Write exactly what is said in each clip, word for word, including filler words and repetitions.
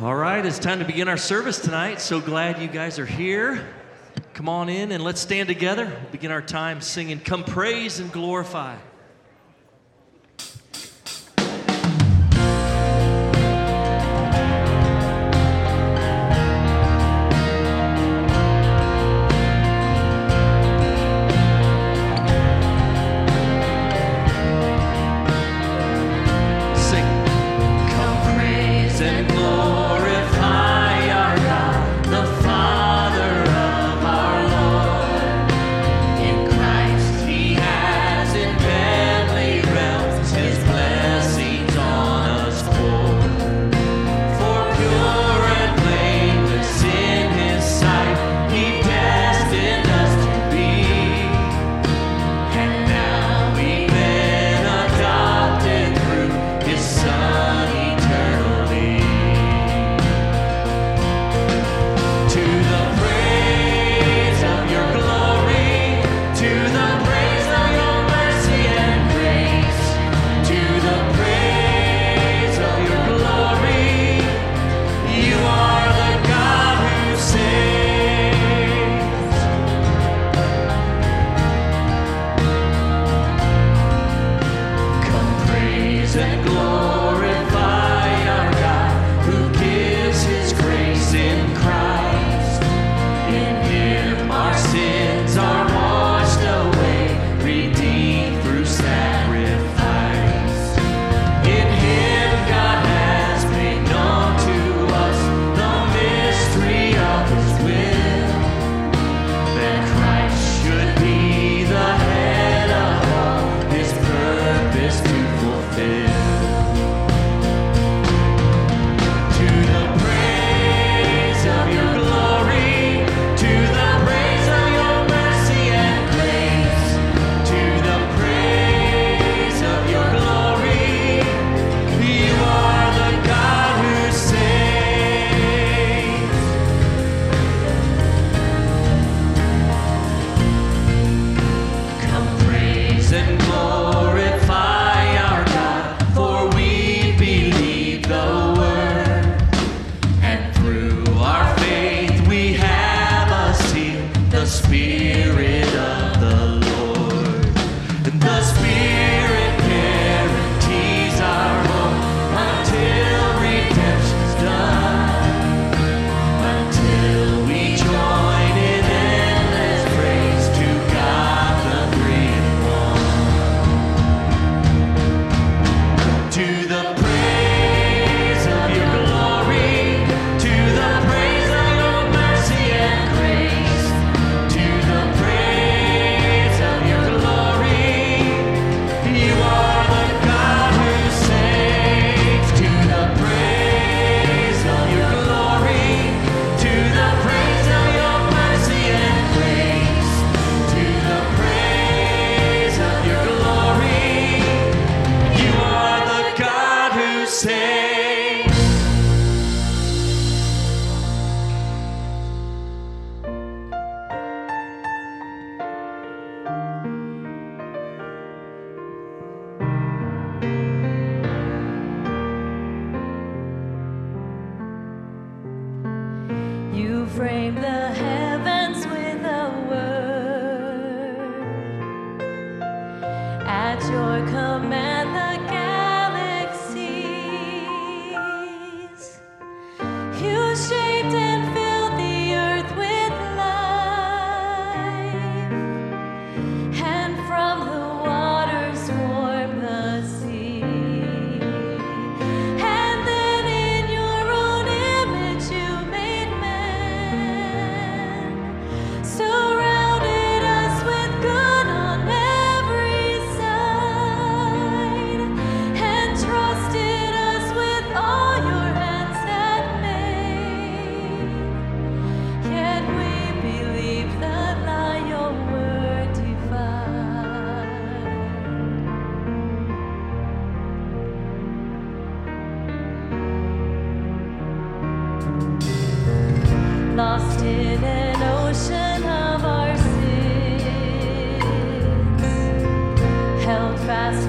All right, it's time to begin our service tonight. So glad you guys are here. Come on in and let's stand together. We'll begin our time singing, "Come Praise and Glorify."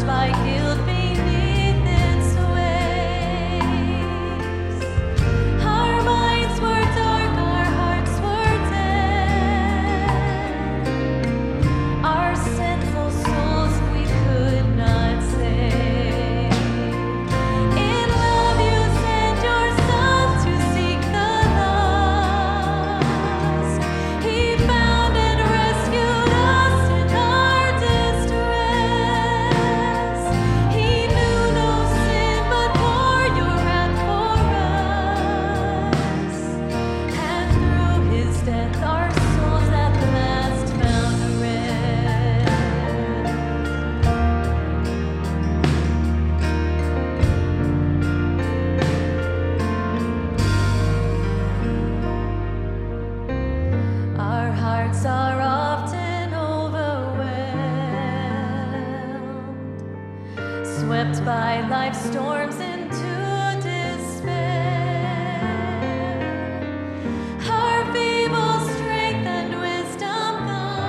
Beneath its waves, by life's storms into despair. Our feeble strength and wisdom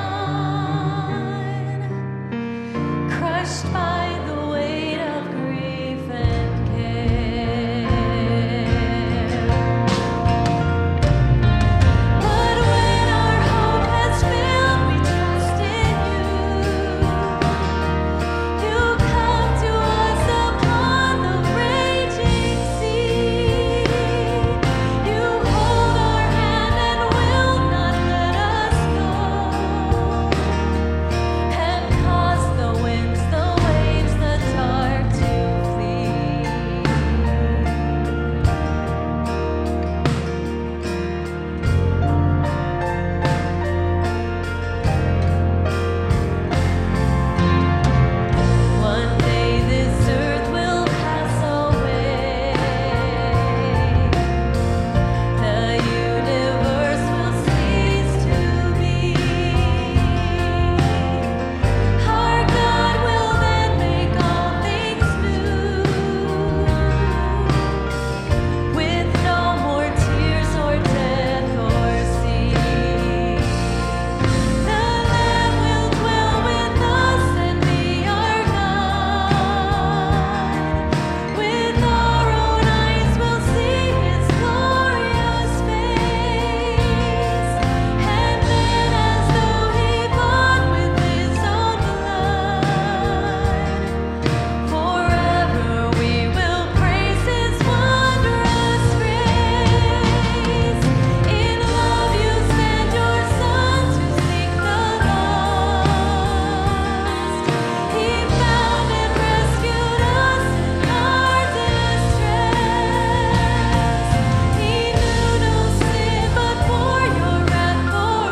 gone, crushed by the weight of grief and care. But when our hope has failed, we trust in you. You come to us upon the raging sea. You hold our hand and will not let us go, and cause the winds, the waves, the dark to flee. One day this earth will pass away. The universe will cease to be. Our God will then make all things new, with no more tears or death or sea. The Lamb will dwell with us and be our God. With our own eyes we'll see His glorious face, and then as though He bought with His own blood, forever we will praise His wondrous grace. In love you sent your Son to seek the lost. He found and rescued us in our distress. He knew no sin but bore your wrath for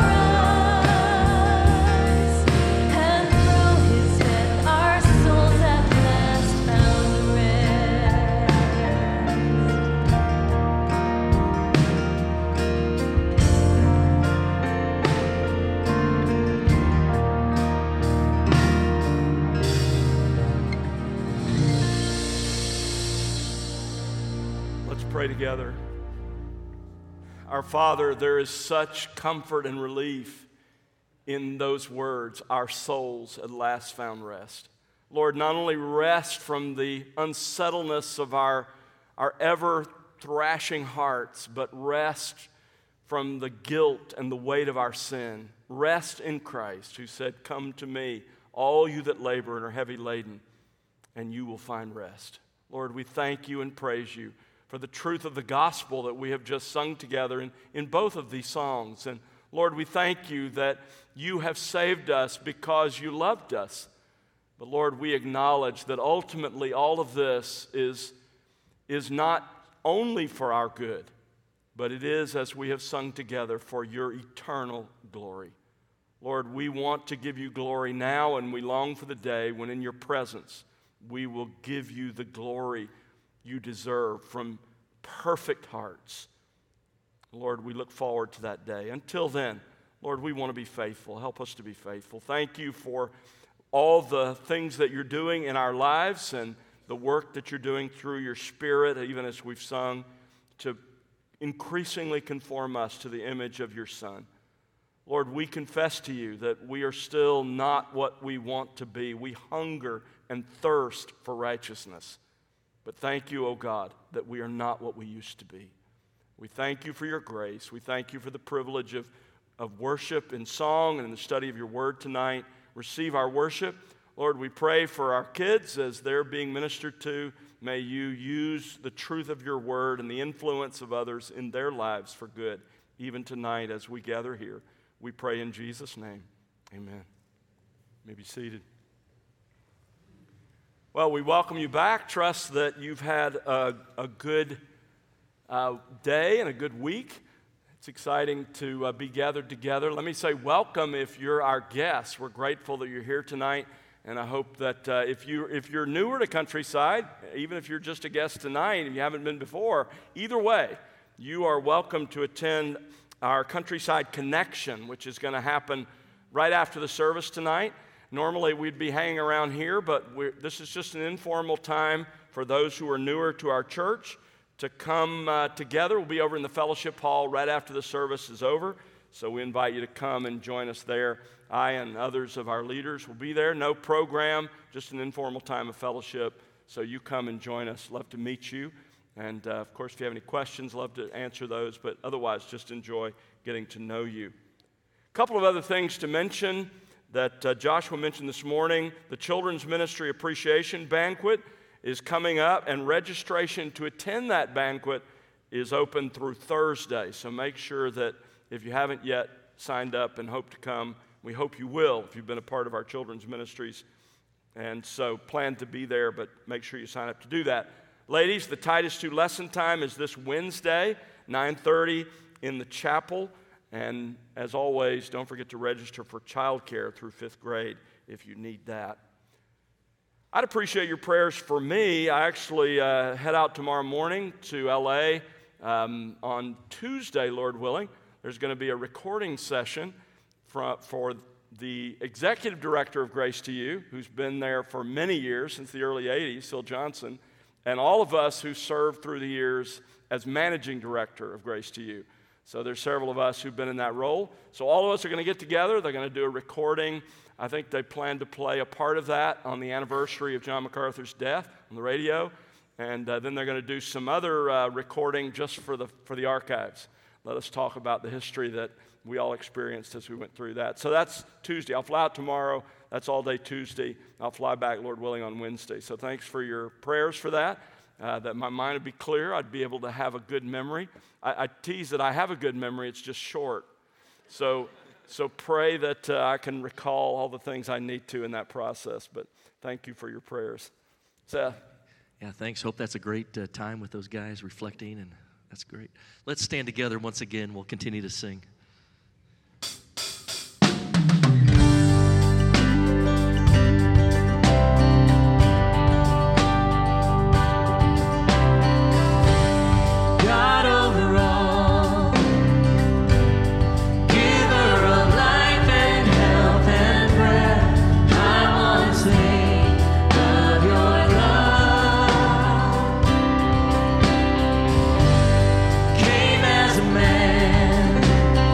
us, and through His death our souls at last found rest. Let's pray together. Our Father, there is such comfort and relief in those words, our souls at last found rest. Lord, not only rest from the unsettledness of our, our ever thrashing hearts, but rest from the guilt and the weight of our sin. Rest in Christ, who said, "Come to me, all you that labor and are heavy laden, and you will find rest." Lord, we thank you and praise you for the truth of the gospel that we have just sung together in, in both of these songs. And Lord, we thank you that you have saved us because you loved us. But Lord, we acknowledge that ultimately all of this is, is not only for our good, but it is, as we have sung together, for your eternal glory. Lord, we want to give you glory now, and we long for the day when in your presence we will give you the glory you deserve from perfect hearts. Lord, we look forward to that day. Until then, Lord, we want to be faithful. Help us to be faithful. Thank you for all the things that you're doing in our lives and the work that you're doing through your Spirit, even as we've sung, to increasingly conform us to the image of your Son. Lord, we confess to you that we are still not what we want to be. We hunger and thirst for righteousness. But thank you, O God, that we are not what we used to be. We thank you for your grace. We thank you for the privilege of, of worship in song and in the study of your word tonight. Receive our worship. Lord, we pray for our kids as they're being ministered to. May you use the truth of your word and the influence of others in their lives for good, even tonight as we gather here. We pray in Jesus' name. Amen. You may be seated. Well, we welcome you back. Trust that you've had a, a good uh, day and a good week. It's exciting to uh, be gathered together. Let me say welcome if you're our guest. We're grateful that you're here tonight, and I hope that uh, if, you, if you're newer to Countryside, even if you're just a guest tonight and you haven't been before, either way, you are welcome to attend our Countryside Connection, which is going to happen right after the service tonight. Normally we'd be hanging around here, but we're, this is just an informal time for those who are newer to our church to come uh, together. We'll be over in the fellowship hall right after the service is over, so we invite you to come and join us there. I and others of our leaders will be there. No program, just an informal time of fellowship, so you come and join us. Love to meet you, and uh, of course, if you have any questions, love to answer those, but otherwise, just enjoy getting to know you. A couple of other things to mention that uh, Joshua mentioned this morning. The Children's Ministry Appreciation Banquet is coming up, and registration to attend that banquet is open through Thursday. So make sure that if you haven't yet signed up and hope to come, we hope you will if you've been a part of our children's ministries. And so plan to be there, but make sure you sign up to do that. Ladies, the Titus two lesson time is this Wednesday, nine thirty in the chapel. And as always, don't forget to register for childcare through fifth grade if you need that. I'd appreciate your prayers for me. I actually uh, head out tomorrow morning to L A Um, on Tuesday, Lord willing. There's going to be a recording session for, for the executive director of Grace to You, who's been there for many years, since the early eighties, Phil Johnson, and all of us who served through the years as managing director of Grace to You. So there's several of us who've been in that role. So all of us are going to get together. They're going to do a recording. I think they plan to play a part of that on the anniversary of John MacArthur's death on the radio. And uh, then they're going to do some other uh, recording just for the for the archives. Let us talk about the history that we all experienced as we went through that. So that's Tuesday. I'll fly out tomorrow. That's all day Tuesday. I'll fly back, Lord willing, on Wednesday. So thanks for your prayers for that. Uh, that my mind would be clear, I'd be able to have a good memory. I, I tease that I have a good memory, it's just short. So so pray that uh, I can recall all the things I need to in that process, but thank you for your prayers. Seth? Yeah, thanks. Hope that's a great uh, time with those guys reflecting, and that's great. Let's stand together once again. We'll continue to sing. Came as a man.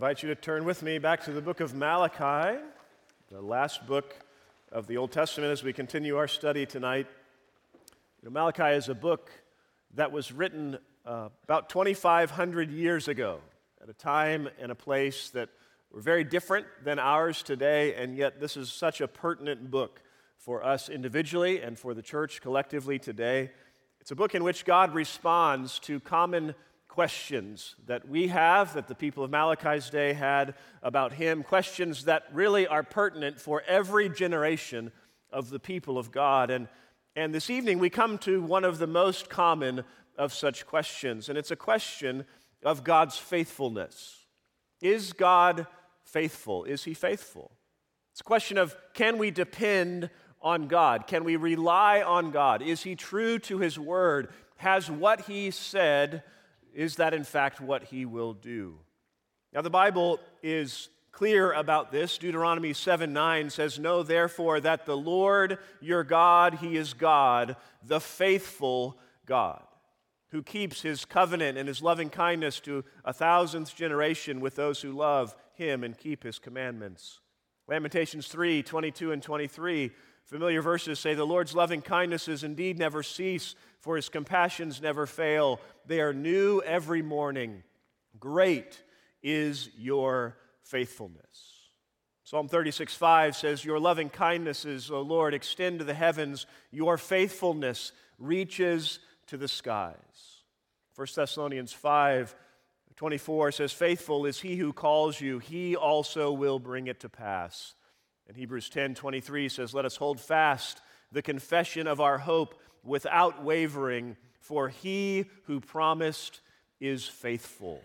invite you to turn with me back to the book of Malachi, the last book of the Old Testament as we continue our study tonight. You know, Malachi is a book that was written uh, about twenty-five hundred years ago at a time and a place that were very different than ours today, and yet this is such a pertinent book for us individually and for the church collectively today. It's a book in which God responds to common questions that we have, that the people of Malachi's day had about him, questions that really are pertinent for every generation of the people of God. And, and this evening we come to one of the most common of such questions, and it's a question of God's faithfulness. Is God faithful? Is he faithful? It's a question of, can we depend on God? Can we rely on God? Is he true to his word? Has what he said, is that in fact what he will do? Now the Bible is clear about this. Deuteronomy seven nine says, "Know therefore that the Lord your God, he is God, the faithful God, who keeps his covenant and his loving kindness to a thousandth generation with those who love him and keep his commandments." Lamentations three twenty-two and twenty-three, familiar verses say, "The Lord's loving kindnesses indeed never cease, for his compassions never fail. They are new every morning. Great is your faithfulness." Psalm thirty-six five says, "Your loving kindnesses, O Lord, extend to the heavens. Your faithfulness reaches to the skies." First Thessalonians five twenty-four says, "Faithful is he who calls you. He also will bring it to pass." And Hebrews ten twenty-three says, "Let us hold fast the confession of our hope without wavering, for he who promised is faithful."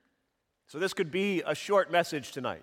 So this could be a short message tonight.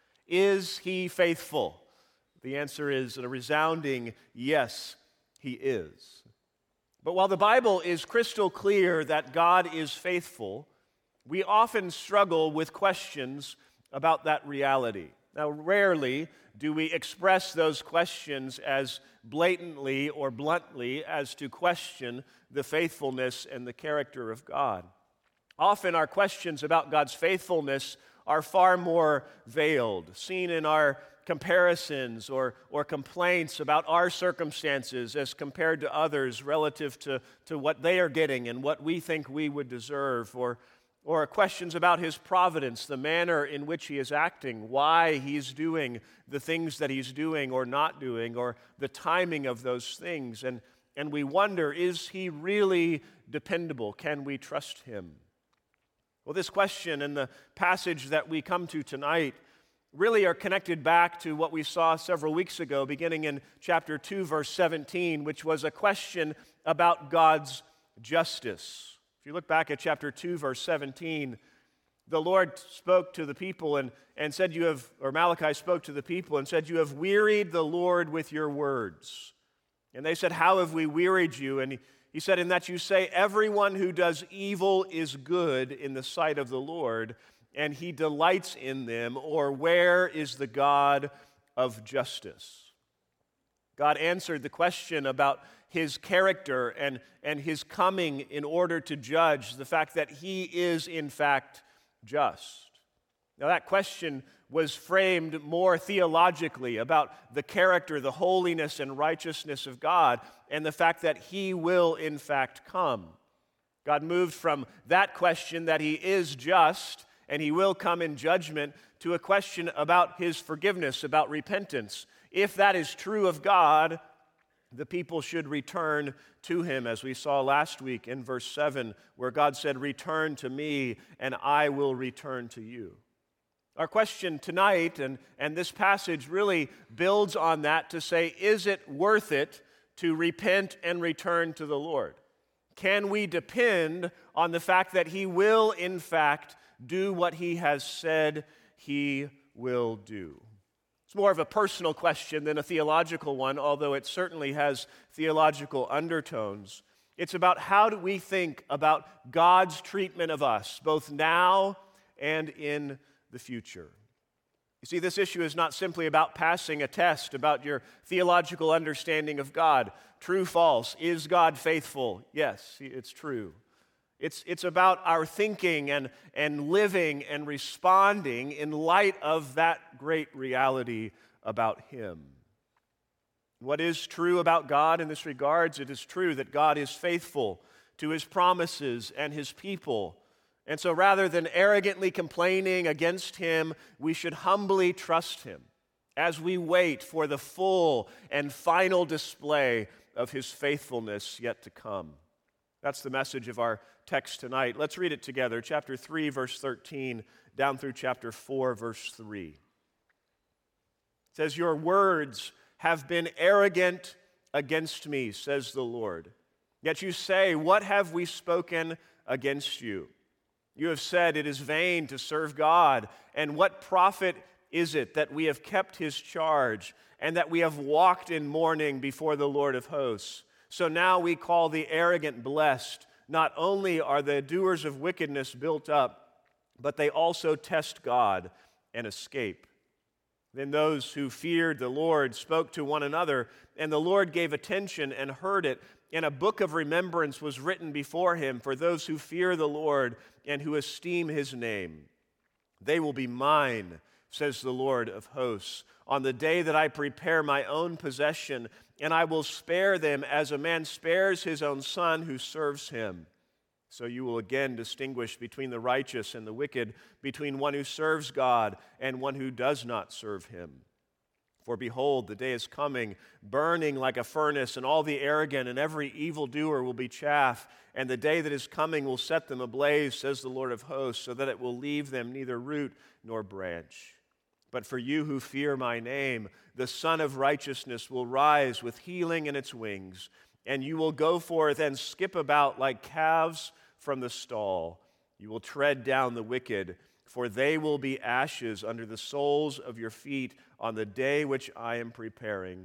Is he faithful? The answer is a resounding yes, he is. But while the Bible is crystal clear that God is faithful, we often struggle with questions about that reality. Now, rarely do we express those questions as blatantly or bluntly as to question the faithfulness and the character of God. Often our questions about God's faithfulness are far more veiled, seen in our comparisons or, or complaints about our circumstances as compared to others relative to, to what they are getting and what we think we would deserve, or Or questions about his providence, the manner in which he is acting, why he's doing the things that he's doing or not doing, or the timing of those things. And, and we wonder, is he really dependable? Can we trust him? Well, this question and the passage that we come to tonight really are connected back to what we saw several weeks ago, beginning in chapter two, verse seventeen, which was a question about God's justice. If you look back at chapter two, verse seventeen, the Lord spoke to the people and, and said, you have, or Malachi spoke to the people and said, "You have wearied the Lord with your words." And they said, "How have we wearied you?" And he, he said, "In that you say, everyone who does evil is good in the sight of the Lord, and he delights in them," or "Where is the God of justice?" God answered the question about his character and, and his coming in order to judge, the fact that he is in fact just. Now that question was framed more theologically about the character, the holiness and righteousness of God, and the fact that he will in fact come. God moved from that question that he is just and he will come in judgment to a question about his forgiveness, about repentance. If that is true of God, the people should return to him, as we saw last week in verse seven, where God said, "Return to me, and I will return to you." Our question tonight, and, and this passage really builds on that to say, is it worth it to repent and return to the Lord? Can we depend on the fact that he will, in fact, do what he has said he will do? It's more of a personal question than a theological one, although it certainly has theological undertones. It's about how do we think about God's treatment of us, both now and in the future. You see, this issue is not simply about passing a test about your theological understanding of God. True, false. Is God faithful? Yes, it's true. It's, it's about our thinking and, and living and responding in light of that great reality about Him. What is true about God in this regards? It is true that God is faithful to His promises and His people. And so rather than arrogantly complaining against Him, we should humbly trust Him as we wait for the full and final display of His faithfulness yet to come. That's the message of our text tonight. Let's read it together. Chapter three, verse thirteen, down through chapter four, verse three. It says, "Your words have been arrogant against me, says the Lord. Yet you say, what have we spoken against you? You have said it is vain to serve God, and what profit is it that we have kept His charge, and that we have walked in mourning before the Lord of hosts? So now we call the arrogant blessed. Not only are the doers of wickedness built up, but they also test God and escape." Then those who feared the Lord spoke to one another, and the Lord gave attention and heard it, and a book of remembrance was written before Him for those who fear the Lord and who esteem His name. "They will be mine," says the Lord of hosts, "on the day that I prepare my own possession, and I will spare them as a man spares his own son who serves him. So you will again distinguish between the righteous and the wicked, between one who serves God and one who does not serve Him. For behold, the day is coming, burning like a furnace, and all the arrogant and every evildoer will be chaff, and the day that is coming will set them ablaze, says the Lord of hosts, so that it will leave them neither root nor branch. But for you who fear my name, the Son of Righteousness will rise with healing in its wings, and you will go forth and skip about like calves from the stall. You will tread down the wicked, for they will be ashes under the soles of your feet on the day which I am preparing,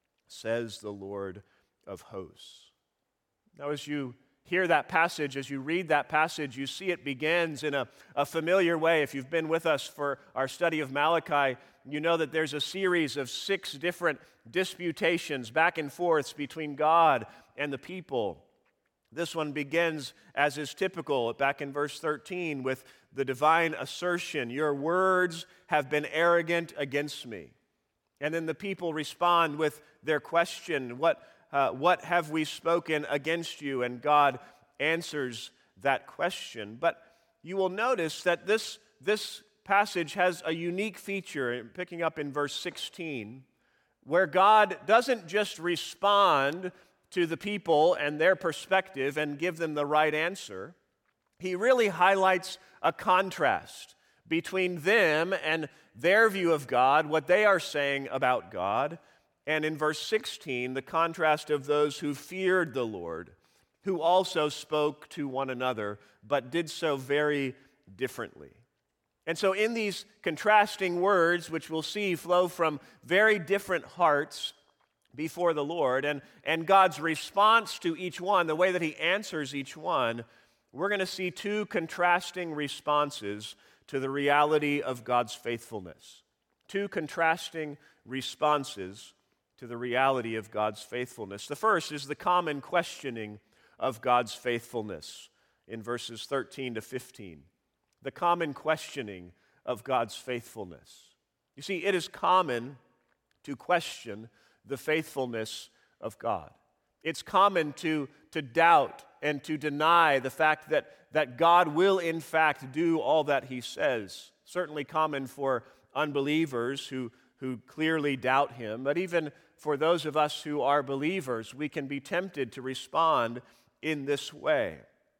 says the Lord of hosts." Now, as you hear that passage, as you read that passage, you see it begins in a, a familiar way. If you've been with us for our study of Malachi, you know that there's a series of six different disputations, back and forths between God and the people. This one begins, as is typical, back in verse thirteen, with the divine assertion, "Your words have been arrogant against me." And then the people respond with their question, what, uh, what have we spoken against you? And God answers that question. But you will notice that this, this passage has a unique feature, picking up in verse sixteen, where God doesn't just respond to the people and their perspective and give them the right answer. He really highlights a contrast between them and their view of God, what they are saying about God, and in verse sixteen, the contrast of those who feared the Lord, who also spoke to one another, but did so very differently. And so in these contrasting words, which we'll see flow from very different hearts before the Lord, and, and God's response to each one, the way that He answers each one, we're going to see two contrasting responses to the reality of God's faithfulness. Two contrasting responses to the reality of God's faithfulness. The first is the common questioning of God's faithfulness in verses thirteen to fifteen. The common questioning of God's faithfulness. You see, it is common to question the faithfulness of God. It's common to, to doubt and to deny the fact that, that God will in fact do all that He says. Certainly common for unbelievers who, who clearly doubt Him, but even for those of us who are believers, we can be tempted to respond in this way.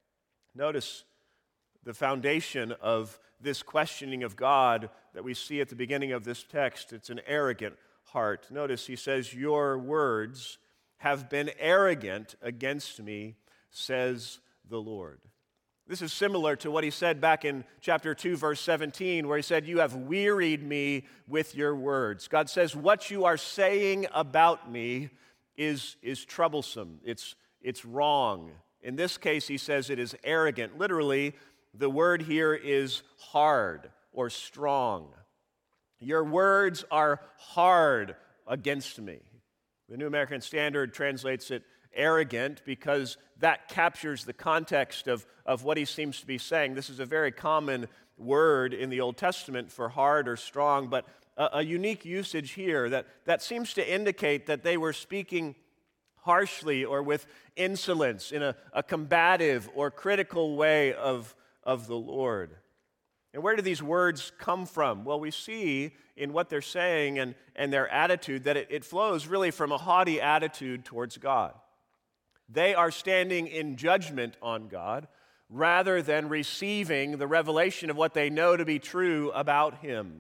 Notice the foundation of this questioning of God that we see at the beginning of this text. It's an arrogant heart. Notice he says, "Your words have been arrogant against me, says the Lord." This is similar to what he said back in chapter two, verse seventeen, where he said, "You have wearied me with your words." God says, what you are saying about me is, is troublesome. It's, it's wrong. In this case, he says it is arrogant. Literally, the word here is hard or strong. Your words are hard against me. The New American Standard translates it arrogant because that captures the context of, of what he seems to be saying. This is a very common word in the Old Testament for hard or strong, but a, a unique usage here that, that seems to indicate that they were speaking harshly or with insolence in a, a combative or critical way of, of the Lord. And where do these words come from? Well, we see in what they're saying and, and their attitude that it, it flows really from a haughty attitude towards God. They are standing in judgment on God rather than receiving the revelation of what they know to be true about Him.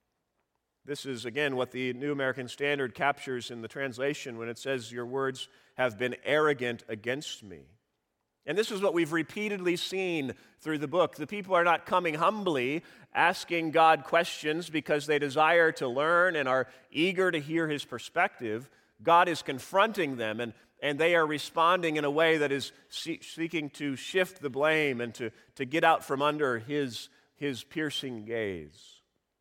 This is, again, what the New American Standard captures in the translation when it says, "Your words have been arrogant against me." And this is what we've repeatedly seen through the book. The people are not coming humbly, asking God questions because they desire to learn and are eager to hear His perspective. God is confronting them, and, and they are responding in a way that is see, seeking to shift the blame and to, to get out from under His, his piercing gaze.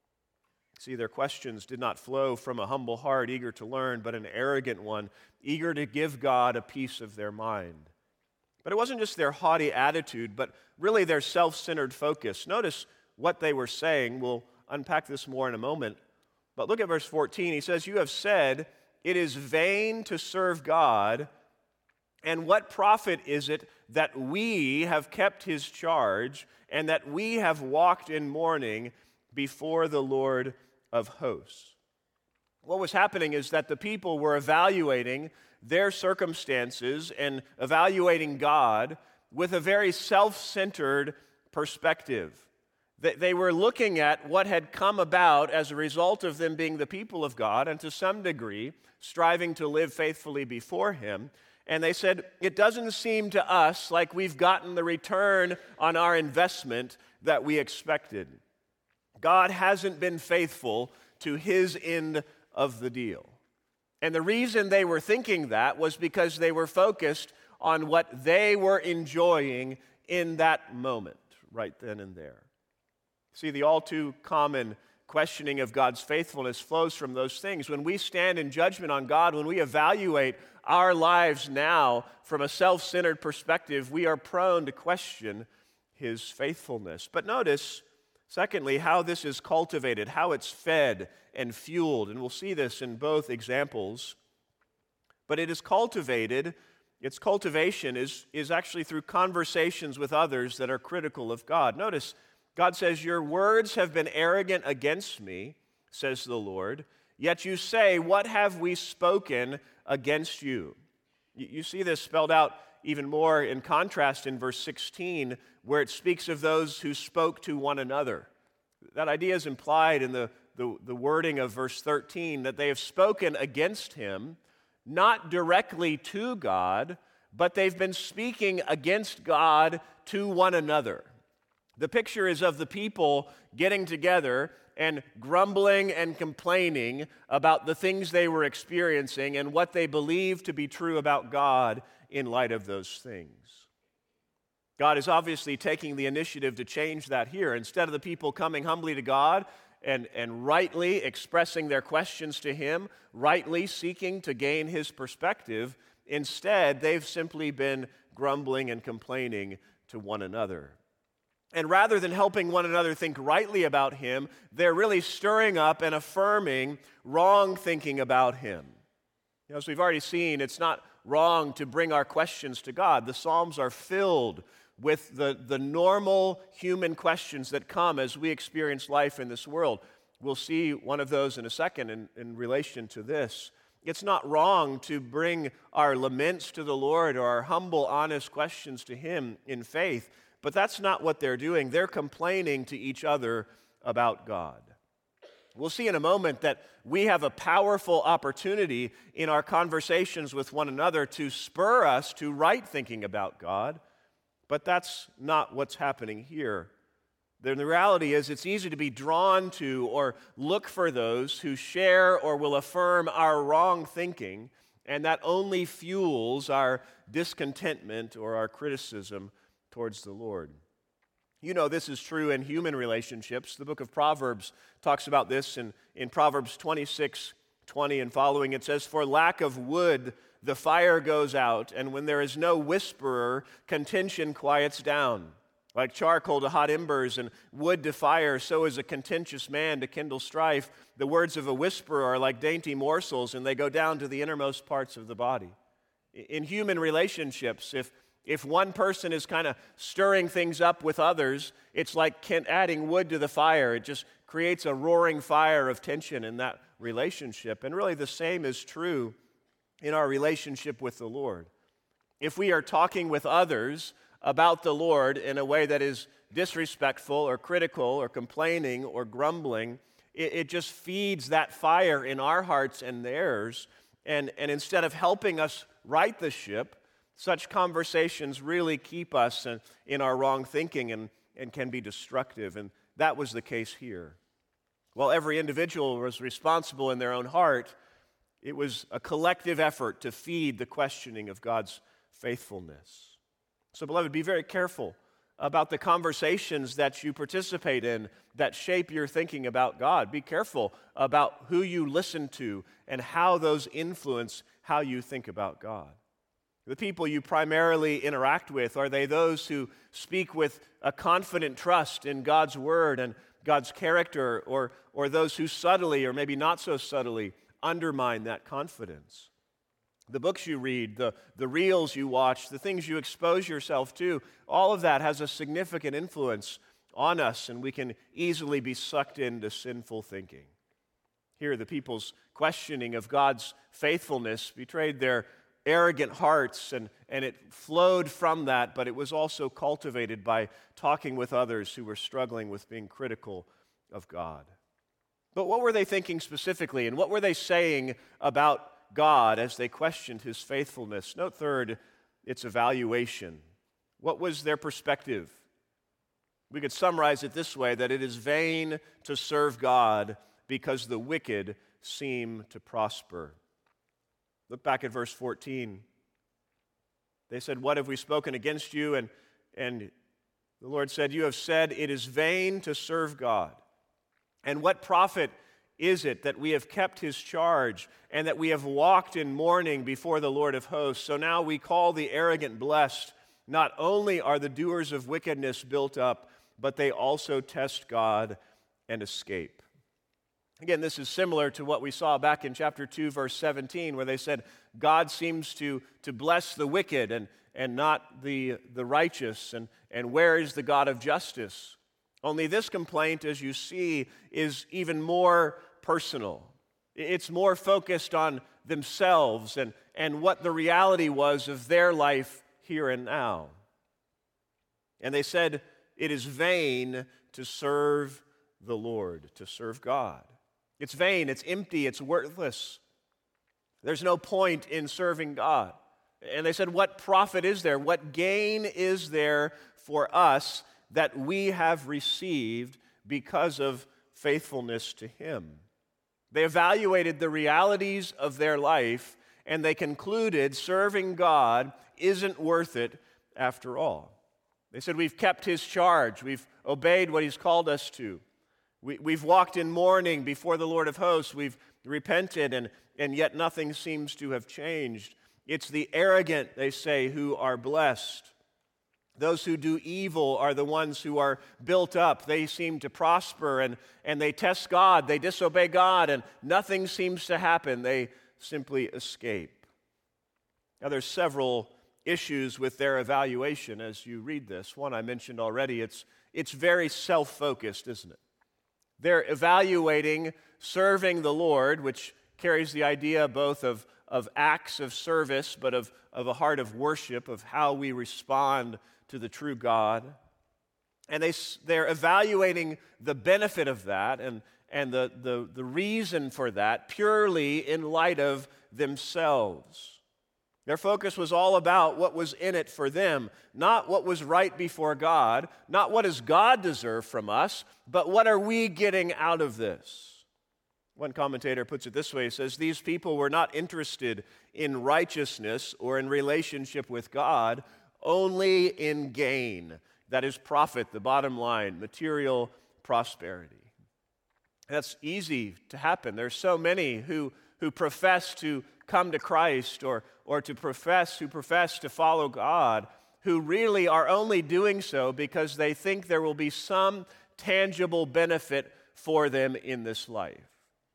See, their questions did not flow from a humble heart, eager to learn, but an arrogant one, eager to give God a piece of their mind. But it wasn't just their haughty attitude, but really their self-centered focus. Notice what they were saying. We'll unpack this more in a moment. But look at verse fourteen. He says, "You have said, it is vain to serve God, and what profit is it that we have kept His charge, and that we have walked in mourning before the Lord of hosts?" What was happening is that the people were evaluating their circumstances and evaluating God with a very self-centered perspective. They were looking at what had come about as a result of them being the people of God and to some degree striving to live faithfully before Him. And they said, it doesn't seem to us like we've gotten the return on our investment that we expected. God hasn't been faithful to His end of the deal. And the reason they were thinking that was because they were focused on what they were enjoying in that moment, right then and there. See, the all too common questioning of God's faithfulness flows from those things. When we stand in judgment on God, when we evaluate our lives now from a self-centered perspective, we are prone to question His faithfulness. But notice, secondly, how this is cultivated, how it's fed and fueled. And we'll see this in both examples. But it is cultivated, its cultivation is, is actually through conversations with others that are critical of God. Notice, God says, "Your words have been arrogant against me, says the Lord, yet you say, what have we spoken against you?" You see this spelled out even more in contrast in verse sixteen, where it speaks of those who spoke to one another. That idea is implied in the, the, the wording of verse thirteen, that they have spoken against Him, not directly to God, but they've been speaking against God to one another. The picture is of the people getting together and grumbling and complaining about the things they were experiencing and what they believed to be true about God in light of those things. God is obviously taking the initiative to change that here. Instead of the people coming humbly to God and, and rightly expressing their questions to Him, rightly seeking to gain His perspective, instead they've simply been grumbling and complaining to one another. And rather than helping one another think rightly about Him, they're really stirring up and affirming wrong thinking about Him. You know, as we've already seen, it's not wrong to bring our questions to God. The Psalms are filled with the, the normal human questions that come as we experience life in this world. We'll see one of those in a second in, in relation to this. It's not wrong to bring our laments to the Lord or our humble, honest questions to Him in faith. But that's not what they're doing. They're complaining to each other about God. We'll see in a moment that we have a powerful opportunity in our conversations with one another to spur us to right thinking about God, but that's not what's happening here. The reality is it's easy to be drawn to or look for those who share or will affirm our wrong thinking, and that only fuels our discontentment or our criticism towards the Lord. You know this is true in human relationships. The book of Proverbs talks about this in, in Proverbs twenty-six, twenty and following. It says, "For lack of wood the fire goes out, and when there is no whisperer, contention quiets down. Like charcoal to hot embers and wood to fire, so is a contentious man to kindle strife. The words of a whisperer are like dainty morsels, and they go down to the innermost parts of the body. In human relationships, if, if one person is kind of stirring things up with others, it's like adding wood to the fire. It just creates a roaring fire of tension in that relationship. And really the same is true in our relationship with the Lord. If we are talking with others about the Lord in a way that is disrespectful or critical or complaining or grumbling, it, it just feeds that fire in our hearts and theirs. And, and instead of helping us right the ship, such conversations really keep us in, in our wrong thinking and, and can be destructive. And that was the case here. While every individual was responsible in their own heart, it was a collective effort to feed the questioning of God's faithfulness. So, beloved, be very careful about the conversations that you participate in that shape your thinking about God. Be careful about who you listen to and how those influence how you think about God. The people you primarily interact with, are they those who speak with a confident trust in God's word and God's character, or, or those who subtly, or maybe not so subtly, undermine that confidence? The books you read, the, the reels you watch, the things you expose yourself to, all of that has a significant influence on us, and we can easily be sucked into sinful thinking. Here, the people's questioning of God's faithfulness betrayed their arrogant hearts, and, and it flowed from that, but it was also cultivated by talking with others who were struggling with being critical of God. But what were they thinking specifically, and what were they saying about God as they questioned his faithfulness? Note third, its evaluation. What was their perspective? We could summarize it this way, that it is vain to serve God because the wicked seem to prosper. Look back at verse fourteen. They said, "What have we spoken against you?" And, and the Lord said, "You have said it is vain to serve God. And what profit is it that we have kept his charge and that we have walked in mourning before the Lord of hosts? So now we call the arrogant blessed. Not only are the doers of wickedness built up, but they also test God and escape." Again, this is similar to what we saw back in chapter two, verse seventeen, where they said God seems to, to bless the wicked and, and not the, the righteous. And, and where is the God of justice? Only this complaint, as you see, is even more personal. It's more focused on themselves and, and what the reality was of their life here and now. And they said, it is vain to serve the Lord, to serve God. It's vain, it's empty, it's worthless. There's no point in serving God. And they said, what profit is there? What gain is there for us that we have received because of faithfulness to him? They evaluated the realities of their life, and they concluded serving God isn't worth it after all. They said, we've kept his charge, we've obeyed what he's called us to. We, we've walked in mourning before the Lord of hosts, we've repented, and, and yet nothing seems to have changed. It's the arrogant, they say, who are blessed. Those who do evil are the ones who are built up. They seem to prosper, and, and they test God, they disobey God, and nothing seems to happen. They simply escape. Now, there's several issues with their evaluation as you read this. One I mentioned already, it's, it's very self-focused, isn't it? They're evaluating serving the Lord, which carries the idea both of, of acts of service, but of, of a heart of worship, of how we respond to the true God. And they, they're evaluating the benefit of that and, and the, the, the reason for that purely in light of themselves. Their focus was all about what was in it for them, not what was right before God, not what does God deserve from us, but what are we getting out of this? One commentator puts it this way, he says, these people were not interested in righteousness or in relationship with God, only in gain. That is profit, the bottom line, material prosperity. That's easy to happen. There's so many who, who profess to come to Christ or, or to profess, who profess to follow God, who really are only doing so because they think there will be some tangible benefit for them in this life.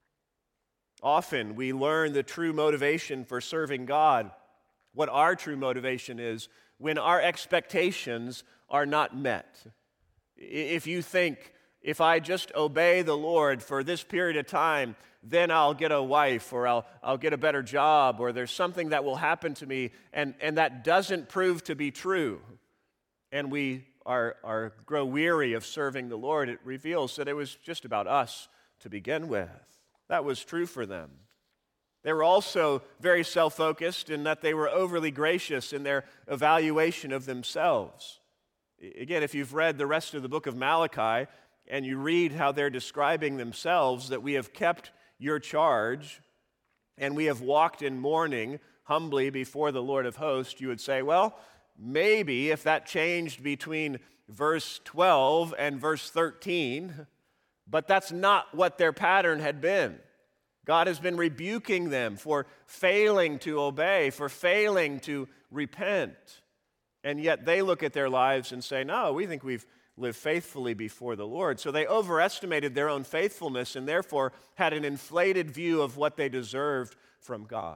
Often we learn the true motivation for serving God, what our true motivation is, when our expectations are not met. If you think, if I just obey the Lord for this period of time, then I'll get a wife, or I'll, I'll get a better job, or there's something that will happen to me, and, and that doesn't prove to be true, and we are, are grow weary of serving the Lord, it reveals that it was just about us to begin with. That was true for them. They were also very self-focused in that they were overly gracious in their evaluation of themselves. Again, if you've read the rest of the book of Malachi and you read how they're describing themselves, that we have kept your charge and we have walked in mourning humbly before the Lord of hosts, you would say, well, maybe if that changed between verse twelve and verse thirteen, but that's not what their pattern had been. God has been rebuking them for failing to obey, for failing to repent. And yet they look at their lives and say, no, we think we've lived faithfully before the Lord. So they overestimated their own faithfulness and therefore had an inflated view of what they deserved from God.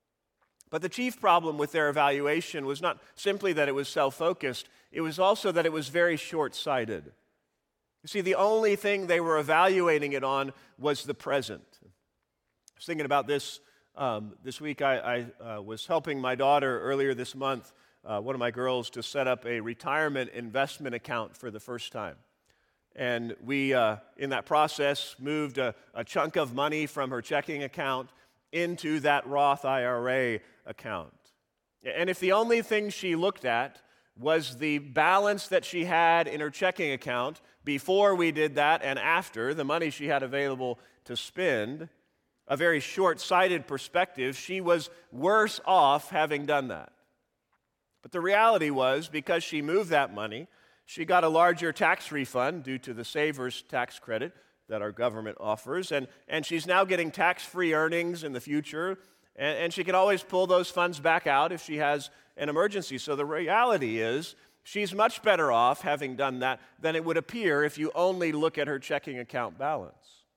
But the chief problem with their evaluation was not simply that it was self-focused, it was also that it was very short-sighted. You see, the only thing they were evaluating it on was the present. I was thinking about this um, this week. I, I uh, was helping my daughter earlier this month, uh, one of my girls, to set up a retirement investment account for the first time. And we, uh, in that process, moved a, a chunk of money from her checking account into that Roth I R A account. And if the only thing she looked at was the balance that she had in her checking account before we did that and after, the money she had available to spend, a very short-sighted perspective, she was worse off having done that. But the reality was, because she moved that money, she got a larger tax refund due to the Savers tax credit that our government offers, and, and she's now getting tax-free earnings in the future, and, and she can always pull those funds back out if she has an emergency. So the reality is, she's much better off having done that than it would appear if you only look at her checking account balance.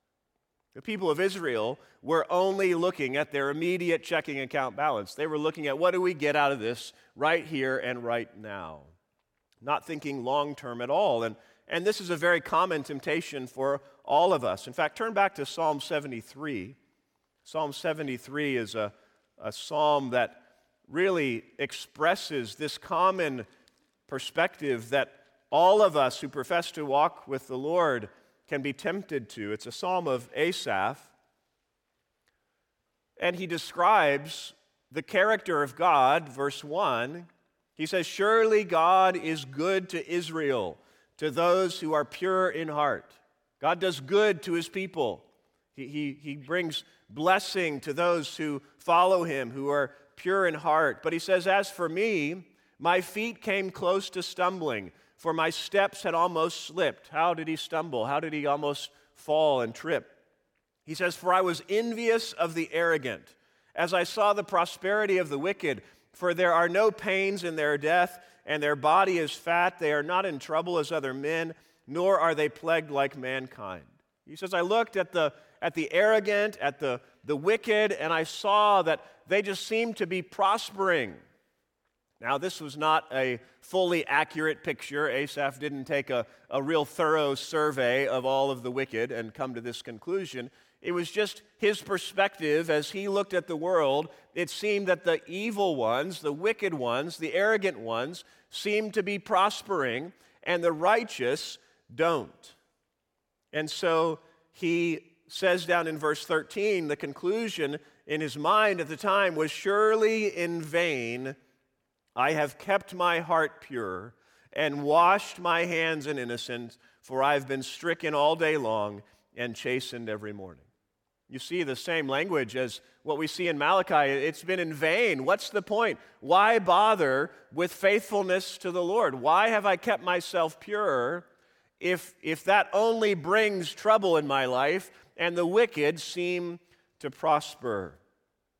The people of Israel were only looking at their immediate checking account balance. They were looking at, what do we get out of this right here and right now? Not thinking long-term at all. And, and this is a very common temptation for all of us. In fact, turn back to Psalm seventy-three. Psalm seventy-three is a, a psalm that really expresses this common perspective that all of us who profess to walk with the Lord can be tempted to. It's a psalm of Asaph, and he describes the character of God. Verse one, he says, surely God is good to Israel, to those who are pure in heart. God does good to his people. He, he, he brings blessing to those who follow him, who are pure in heart. But he says, as for me, my feet came close to stumbling, for my steps had almost slipped. How did he stumble? How did he almost fall and trip? He says, for I was envious of the arrogant, as I saw the prosperity of the wicked, for there are no pains in their death, and their body is fat. They are not in trouble as other men, nor are they plagued like mankind. He says, I looked at the, at the arrogant, at the, the wicked, and I saw that they just seemed to be prospering. Now, this was not a fully accurate picture. Asaph didn't take a, a real thorough survey of all of the wicked and come to this conclusion. It was just his perspective as he looked at the world. It seemed that the evil ones, the wicked ones, the arrogant ones, seemed to be prospering, and the righteous don't. And so he says down in verse thirteen, the conclusion in his mind at the time was, surely in vain I have kept my heart pure and washed my hands in innocence, for I have been stricken all day long and chastened every morning. You see the same language as what we see in Malachi. It's been in vain. What's the point? Why bother with faithfulness to the Lord? Why have I kept myself pure if, if that only brings trouble in my life and the wicked seem to prosper?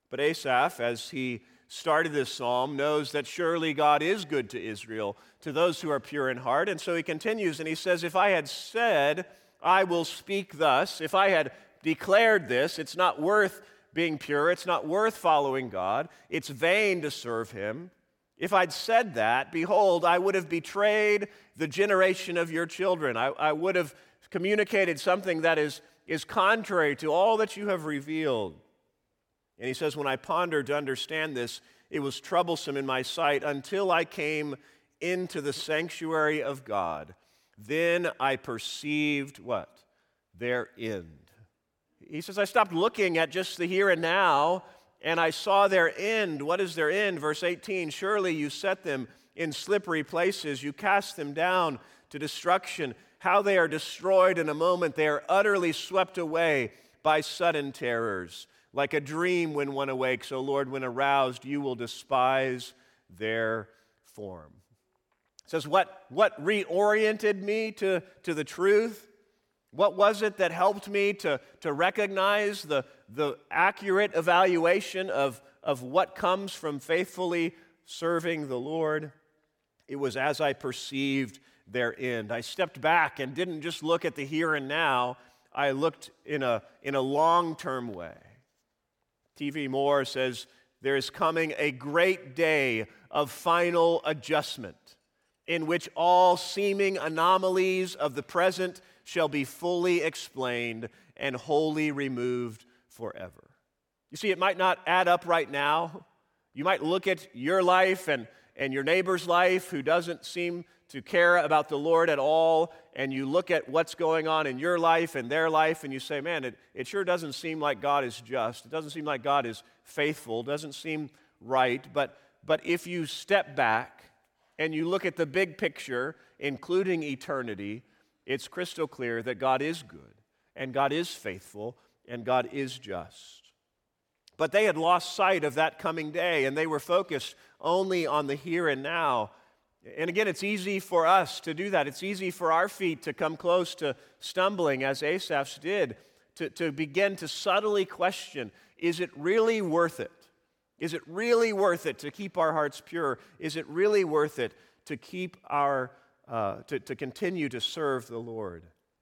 But Asaph, as he started this psalm, knows that surely God is good to Israel, to those who are pure in heart. And so he continues and he says, if I had said, I will speak thus, if I had declared this, it's not worth being pure, it's not worth following God, it's vain to serve him. If I'd said that, behold, I would have betrayed the generation of your children. I, I would have communicated something that is, is contrary to all that you have revealed. And he says, when I pondered to understand this, it was troublesome in my sight until I came into the sanctuary of God. Then I perceived what? Their end. He says, I stopped looking at just the here and now, and I saw their end. What is their end? Verse eighteen, surely you set them in slippery places. You cast them down to destruction. How they are destroyed in a moment. They are utterly swept away by sudden terrors. Like a dream when one awakes, O Lord, when aroused, you will despise their form. It says, what, what reoriented me to, to the truth? What was it that helped me to, to recognize the, the accurate evaluation of, of what comes from faithfully serving the Lord? It was as I perceived their end. I stepped back and didn't just look at the here and now. I looked in a, in a long-term way. T V Moore says, there is coming a great day of final adjustment in which all seeming anomalies of the present shall be fully explained and wholly removed forever. You see, it might not add up right now. You might look at your life and, and your neighbor's life who doesn't seem to care about the Lord at all, and you look at what's going on in your life and their life, and you say, man, it, it sure doesn't seem like God is just. It doesn't seem like God is faithful. It doesn't seem right. But, but if you step back and you look at the big picture, including eternity, it's crystal clear that God is good, and God is faithful, and God is just. But they had lost sight of that coming day, and they were focused only on the here and now. And again, it's easy for us to do that. It's easy for our feet to come close to stumbling, as Asaph's did, to, to begin to subtly question, is it really worth it? Is it really worth it to keep our hearts pure? Is it really worth it to keep our, uh, to, to continue to serve the Lord?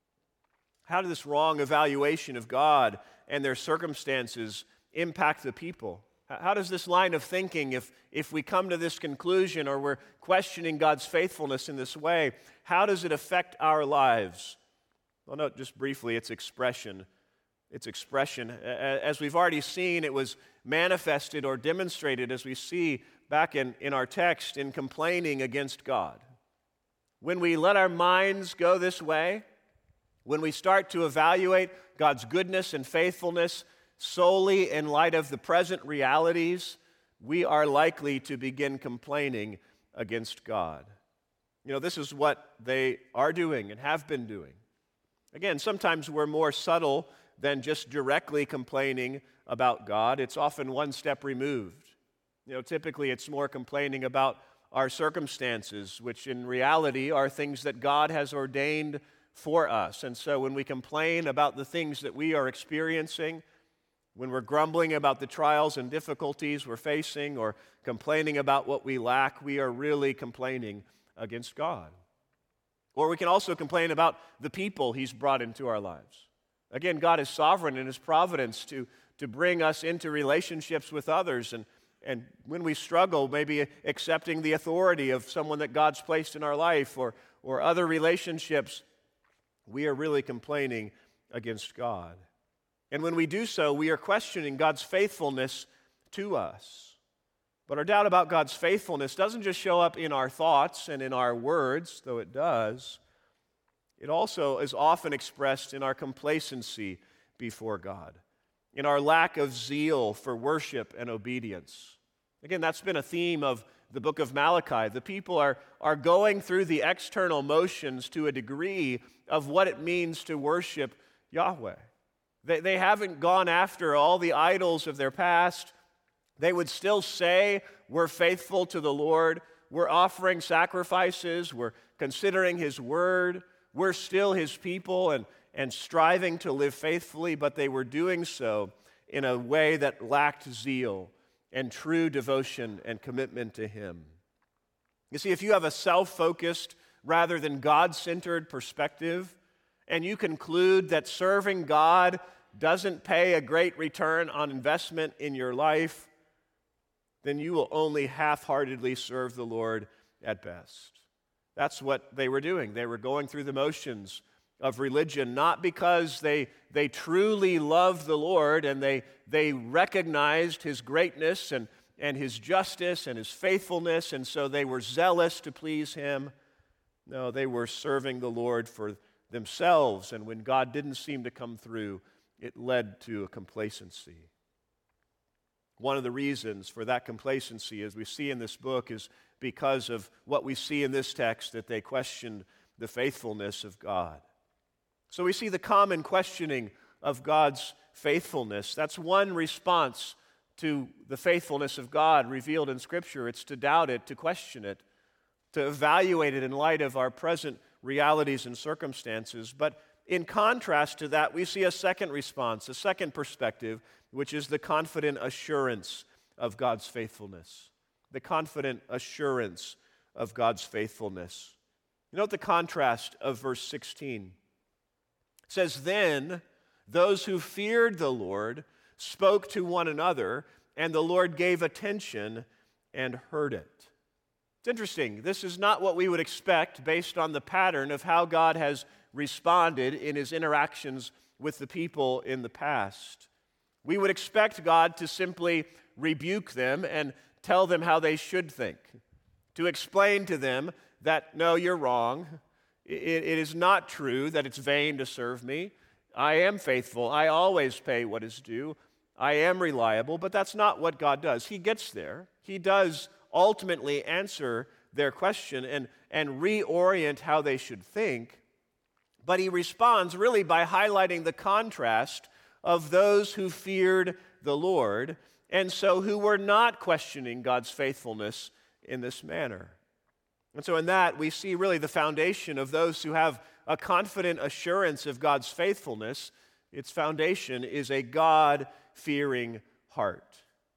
How did this wrong evaluation of God and their circumstances impact the people? How does this line of thinking, if, if we come to this conclusion or we're questioning God's faithfulness in this way, how does it affect our lives? Well, note just briefly its expression. Its expression. As we've already seen, it was manifested or demonstrated, as we see back in, in our text, in complaining against God. When we let our minds go this way, when we start to evaluate God's goodness and faithfulness solely in light of the present realities, we are likely to begin complaining against God. You know, this is what they are doing and have been doing. Again, sometimes we're more subtle than just directly complaining about God. It's often one step removed. You know, typically it's more complaining about our circumstances, which in reality are things that God has ordained for us. And so when we complain about the things that we are experiencing, when we're grumbling about the trials and difficulties we're facing or complaining about what we lack, we are really complaining against God. Or we can also complain about the people He's brought into our lives. Again, God is sovereign in His providence to, to bring us into relationships with others. And, and when we struggle, maybe accepting the authority of someone that God's placed in our life or, or other relationships, we are really complaining against God. And when we do so, we are questioning God's faithfulness to us. But our doubt about God's faithfulness doesn't just show up in our thoughts and in our words, though it does. It also is often expressed in our complacency before God, in our lack of zeal for worship and obedience. Again, that's been a theme of the book of Malachi. The people are, are going through the external motions to a degree of what it means to worship Yahweh. They, they haven't gone after all the idols of their past. They would still say, we're faithful to the Lord. We're offering sacrifices. We're considering His word. We're still His people and, and striving to live faithfully, but they were doing so in a way that lacked zeal and true devotion and commitment to Him. You see, if you have a self-focused rather than God-centered perspective, and you conclude that serving God doesn't pay a great return on investment in your life, then you will only half-heartedly serve the Lord at best. That's what they were doing. They were going through the motions of religion, not because they, they truly loved the Lord and they, they recognized His greatness and, and His justice and His faithfulness, and so they were zealous to please Him. No, they were serving the Lord for themselves, and when God didn't seem to come through, it led to a complacency. One of the reasons for that complacency, as we see in this book, is because of what we see in this text, that they questioned the faithfulness of God. So we see the common questioning of God's faithfulness. That's one response to the faithfulness of God revealed in Scripture. It's to doubt it, to question it, to evaluate it in light of our present realities and circumstances. But in contrast to that, we see a second response, a second perspective, which is the confident assurance of God's faithfulness. The confident assurance of God's faithfulness. You note the contrast of verse sixteen. It says, "Then those who feared the Lord spoke to one another, and the Lord gave attention and heard it." It's interesting. This is not what we would expect based on the pattern of how God has responded in His interactions with the people in the past. We would expect God to simply rebuke them and tell them how they should think, to explain to them that, no, you're wrong. It, it is not true that it's vain to serve me. I am faithful. I always pay what is due. I am reliable, but that's not what God does. He gets there. He does ultimately answer their question and, and reorient how they should think, but He responds really by highlighting the contrast of those who feared the Lord and so who were not questioning God's faithfulness in this manner. And so in that, we see really the foundation of those who have a confident assurance of God's faithfulness. Its foundation is a God-fearing heart.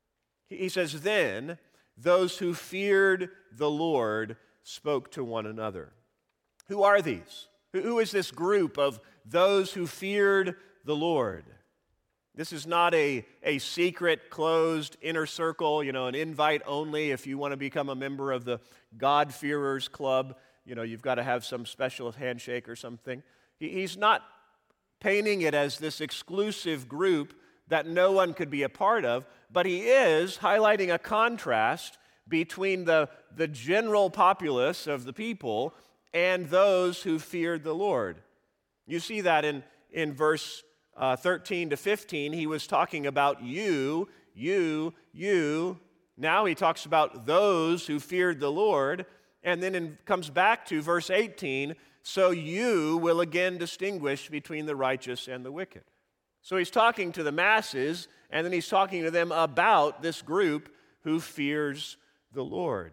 He says, "Then those who feared the Lord spoke to one another." Who are these? Who is this group of those who feared the Lord? This is not a, a secret, closed inner circle, you know, an invite only. If you want to become a member of the God-fearers club, you know, you've got to have some special handshake or something. He, he's not painting it as this exclusive group that no one could be a part of, but he is highlighting a contrast between the, the general populace of the people and those who feared the Lord. You see that in, in verse uh, thirteen to fifteen. He was talking about you, you, you. Now he talks about those who feared the Lord, and then it comes back to verse eighteen, "So you will again distinguish between the righteous and the wicked." So he's talking to the masses, and then he's talking to them about this group who fears the Lord.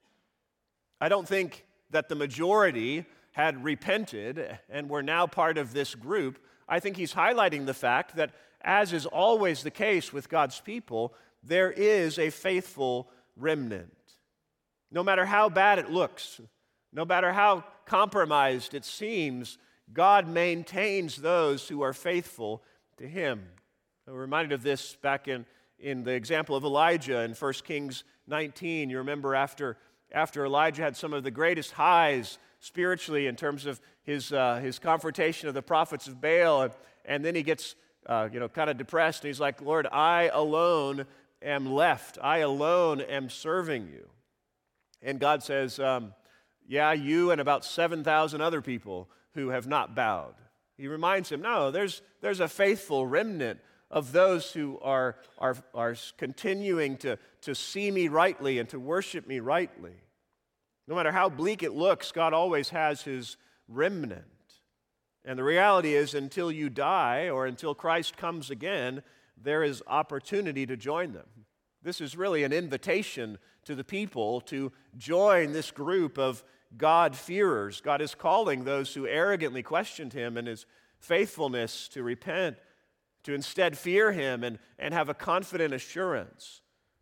I don't think that the majority had repented and were now part of this group. I think he's highlighting the fact that, as is always the case with God's people, there is a faithful remnant. No matter how bad it looks, no matter how compromised it seems, God maintains those who are faithful to Him. I'm reminded of this back in, in the example of Elijah in First Kings nineteen. You remember after, after Elijah had some of the greatest highs spiritually in terms of his, uh, his confrontation of the prophets of Baal, and, and then he gets uh, you know, kind of depressed, and he's like, "Lord, I alone am left. I alone am serving you." And God says, um, yeah, you and about seven thousand other people who have not bowed. He reminds him, no, there's, there's a faithful remnant of those who are, are, are continuing to, to see me rightly and to worship me rightly. No matter how bleak it looks, God always has His remnant. And the reality is, until you die or until Christ comes again, there is opportunity to join them. This is really an invitation to the people to join this group of God-fearers. God is calling those who arrogantly questioned Him and His faithfulness to repent, to instead fear him and, and have a confident assurance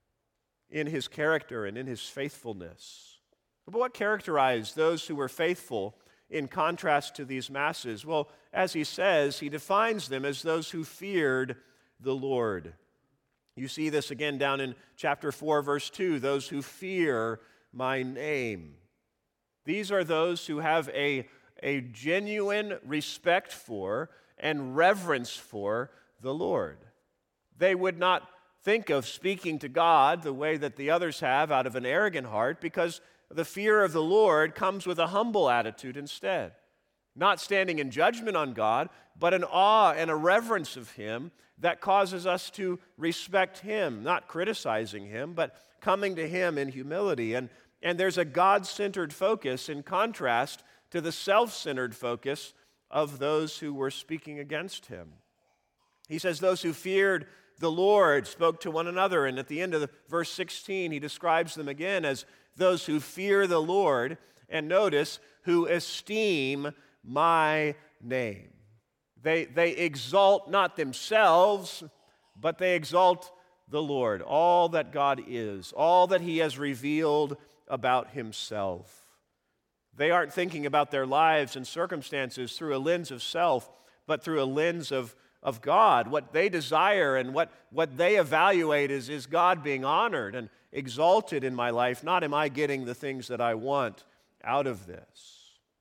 in his character and in his faithfulness. But what characterized those who were faithful in contrast to these masses? Well, as he says, he defines them as those who feared the Lord. You see this again down in chapter four, verse two, those who fear my name. These are those who have a, a genuine respect for and reverence for the Lord. They would not think of speaking to God the way that the others have out of an arrogant heart, because the fear of the Lord comes with a humble attitude instead. Not standing in judgment on God, but an awe and a reverence of him that causes us to respect him, not criticizing him, but coming to him in humility. And, and there's a God-centered focus in contrast to the self-centered focus of those who were speaking against him. He says those who feared the Lord spoke to one another, and at the end of the, verse sixteen, he describes them again as those who fear the Lord, and notice, who esteem my name. They, they exalt not themselves, but they exalt the Lord, all that God is, all that he has revealed about himself. They aren't thinking about their lives and circumstances through a lens of self, but through a lens of, of God. What they desire and what, what they evaluate is, is God being honored and exalted in my life, not am I getting the things that I want out of this.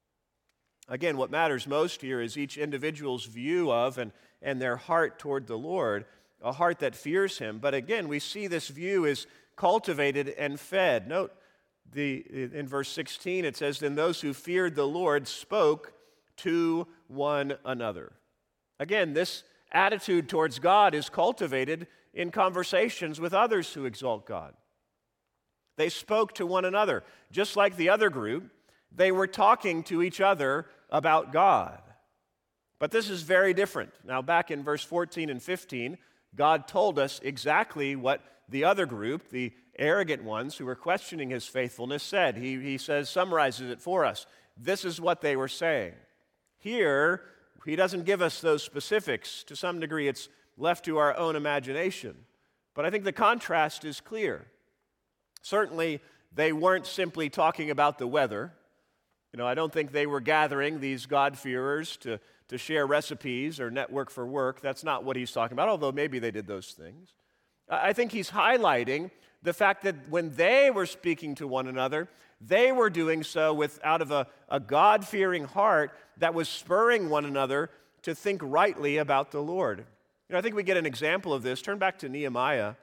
Again, what matters most here is each individual's view of and, and their heart toward the Lord, a heart that fears him. But again, we see this view is cultivated and fed. Note the in verse sixteen, it says, "Then those who feared the Lord spoke to one another." Again, this attitude towards God is cultivated in conversations with others who exalt God. They spoke to one another. Just like the other group, they were talking to each other about God. But this is very different. Now, back in verse fourteen and fifteen, God told us exactly what the other group, the arrogant ones who were questioning his faithfulness, said. He, he says, summarizes it for us. This is what they were saying. Here, he doesn't give us those specifics. To some degree, it's left to our own imagination. But I think the contrast is clear. Certainly, they weren't simply talking about the weather. You know, I don't think they were gathering these God-fearers to, to share recipes or network for work. That's not what he's talking about, although maybe they did those things. I think he's highlighting the fact that when they were speaking to one another, they were doing so with out of a, a God-fearing heart that was spurring one another to think rightly about the Lord. You know, I think we get an example of this. Turn back to Nehemiah.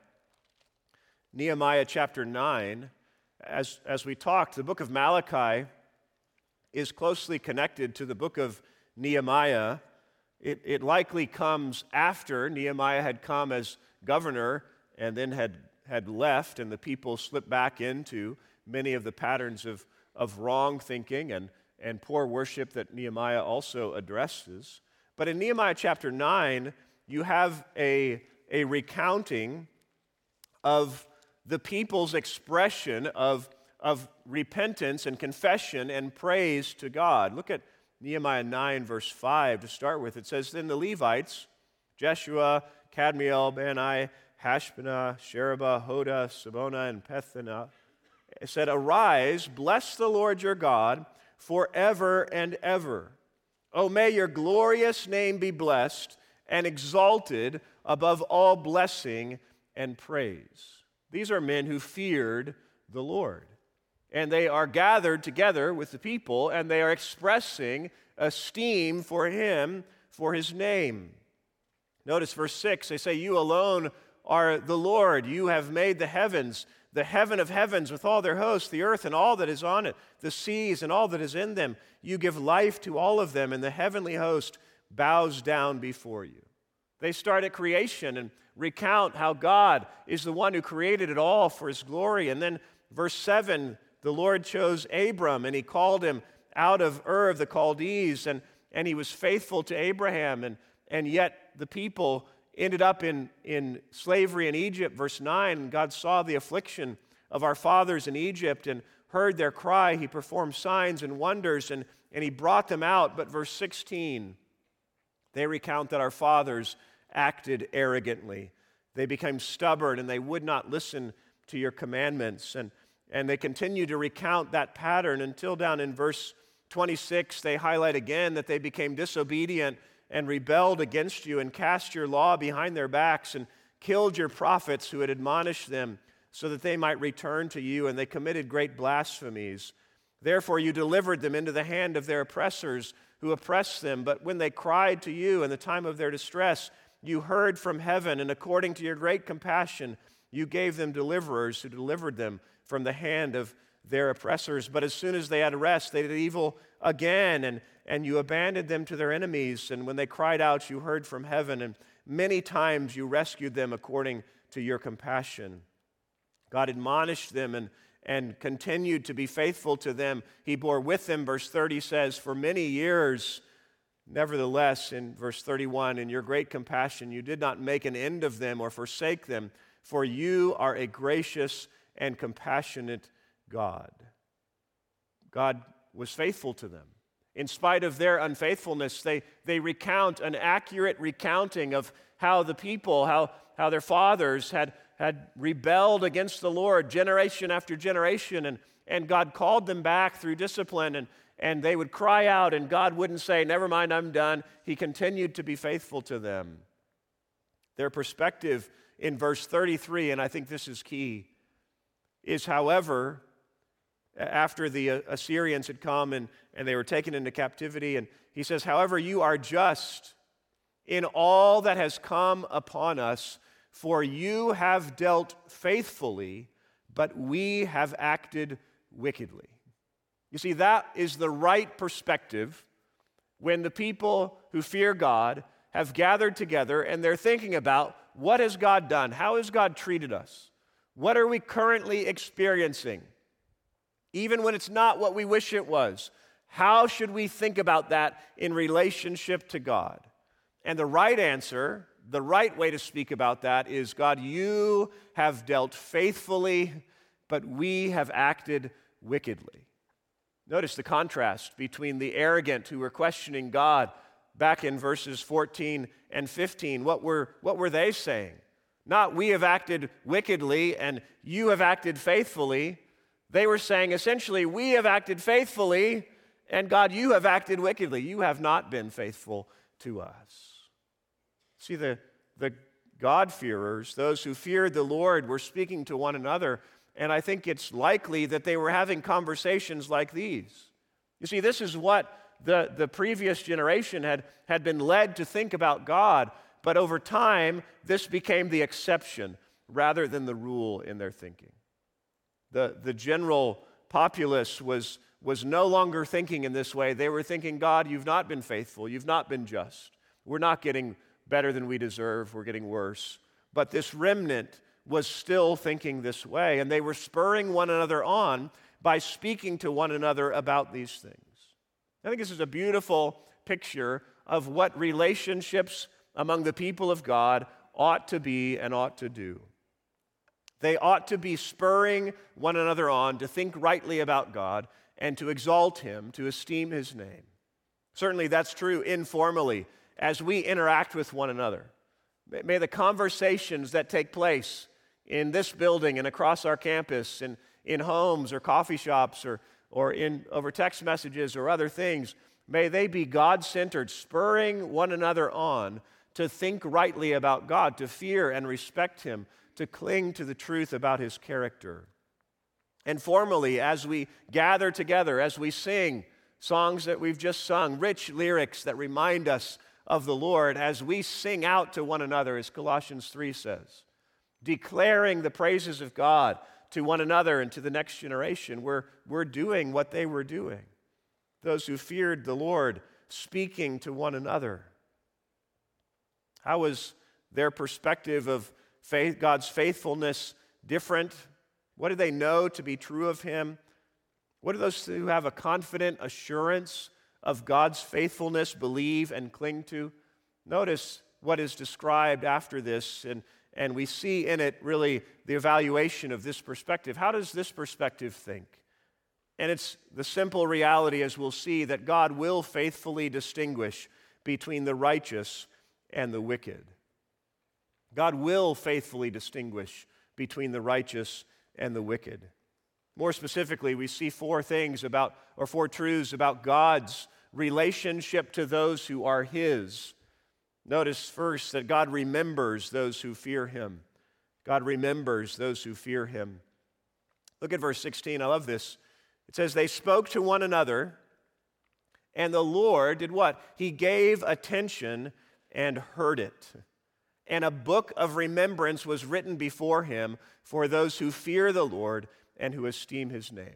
Nehemiah chapter nine. As, as we talked, the book of Malachi is closely connected to the book of Nehemiah. It, it likely comes after Nehemiah had come as governor and then had, had left, and the people slipped back into many of the patterns of, of wrong thinking and, and poor worship that Nehemiah also addresses. But in Nehemiah chapter nine, you have a, a recounting of the people's expression of of repentance and confession and praise to God. Look at Nehemiah nine, verse five to start with. It says, "Then the Levites, Jeshua, Kadmiel, Bani, Hashbana, Sherebah, Hoda, Sabona, and Pethanah, said, 'Arise, bless the Lord your God forever and ever. Oh, may your glorious name be blessed and exalted above all blessing and praise.'" These are men who feared the Lord. And they are gathered together with the people, and they are expressing esteem for him, for his name. Notice verse six, they say, "You alone are the Lord. You have made the heavens, the heaven of heavens with all their hosts, the earth and all that is on it, the seas and all that is in them. You give life to all of them, and the heavenly host bows down before you." They start at creation and recount how God is the one who created it all for his glory. And then verse seven, the Lord chose Abram, and he called him out of Ur of the Chaldees, and, and he was faithful to Abraham, and, and yet the people ended up in, in slavery in Egypt. Verse nine, God saw the affliction of our fathers in Egypt and heard their cry. He performed signs and wonders, and, and he brought them out. But verse sixteen, they recount that our fathers acted arrogantly. They became stubborn and they would not listen to your commandments. And, and they continue to recount that pattern until down in verse twenty-six, they highlight again that they became disobedient and rebelled against you and cast your law behind their backs and killed your prophets who had admonished them so that they might return to you, and they committed great blasphemies. Therefore you delivered them into the hand of their oppressors who oppressed them. But when they cried to you in the time of their distress, you heard from heaven, and according to your great compassion, you gave them deliverers who delivered them from the hand of their oppressors. But as soon as they had rest, they did evil again, and, and you abandoned them to their enemies. And when they cried out, you heard from heaven, and many times you rescued them according to your compassion. God admonished them and, and continued to be faithful to them. He bore with them, verse thirty says, for many years. Nevertheless, in verse thirty-one, in your great compassion, you did not make an end of them or forsake them, for you are a gracious and compassionate God. God was faithful to them. In spite of their unfaithfulness, they, they recount an accurate recounting of how the people, how, how their fathers had, had rebelled against the Lord generation after generation, and, and God called them back through discipline, and, and they would cry out, and God wouldn't say, never mind, I'm done. He continued to be faithful to them. Their perspective in verse thirty-three, and I think this is key, is however, after the Assyrians had come and, and they were taken into captivity, and he says, however, you are just in all that has come upon us, for you have dealt faithfully, but we have acted wickedly. You see, that is the right perspective when the people who fear God have gathered together and they're thinking about, what has God done? How has God treated us? What are we currently experiencing? Even when it's not what we wish it was, how should we think about that in relationship to God? And the right answer, the right way to speak about that is, God, you have dealt faithfully, but we have acted wickedly. Notice the contrast between the arrogant who were questioning God back in verses fourteen and fifteen. What were, what were they saying? Not, we have acted wickedly and you have acted faithfully. They were saying, essentially, we have acted faithfully, and God, you have acted wickedly. You have not been faithful to us. See, the, the God-fearers, those who feared the Lord, were speaking to one another, and I think it's likely that they were having conversations like these. You see, this is what the, the previous generation had, had been led to think about God, but over time, this became the exception rather than the rule in their thinking. The, the general populace was, was no longer thinking in this way. They were thinking, God, you've not been faithful. You've not been just. We're not getting better than we deserve. We're getting worse. But this remnant was still thinking this way, and they were spurring one another on by speaking to one another about these things. I think this is a beautiful picture of what relationships among the people of God ought to be and ought to do. They ought to be spurring one another on to think rightly about God and to exalt Him, to esteem His name. Certainly that's true informally as we interact with one another. May the conversations that take place in this building and across our campus, in, in homes or coffee shops or, or in, over text messages or other things, may they be God-centered, spurring one another on to think rightly about God, to fear and respect Him, to cling to the truth about His character. And formally, as we gather together, as we sing songs that we've just sung, rich lyrics that remind us of the Lord, as we sing out to one another, as Colossians three says, declaring the praises of God to one another and to the next generation, we're, we're doing what they were doing. Those who feared the Lord speaking to one another. How was their perspective of faith, God's faithfulness different? What do they know to be true of Him? What do those who have a confident assurance of God's faithfulness believe and cling to? Notice what is described after this, and, and we see in it really the evaluation of this perspective. How does this perspective think? And it's the simple reality, as we'll see, that God will faithfully distinguish between the righteous and the wicked. God will faithfully distinguish between the righteous and the wicked. More specifically, we see four things about, or four truths about God's relationship to those who are His. Notice first that God remembers those who fear Him. God remembers those who fear Him. Look at verse sixteen. I love this. It says, they spoke to one another, and the Lord did what? He gave attention and heard it. And a book of remembrance was written before Him for those who fear the Lord and who esteem His name.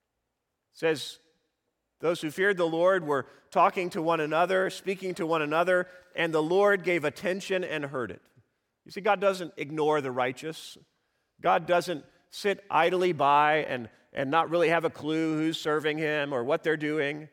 It says, those who feared the Lord were talking to one another, speaking to one another, and the Lord gave attention and heard it. You see, God doesn't ignore the righteous. God doesn't sit idly by and, and not really have a clue who's serving Him or what they're doing.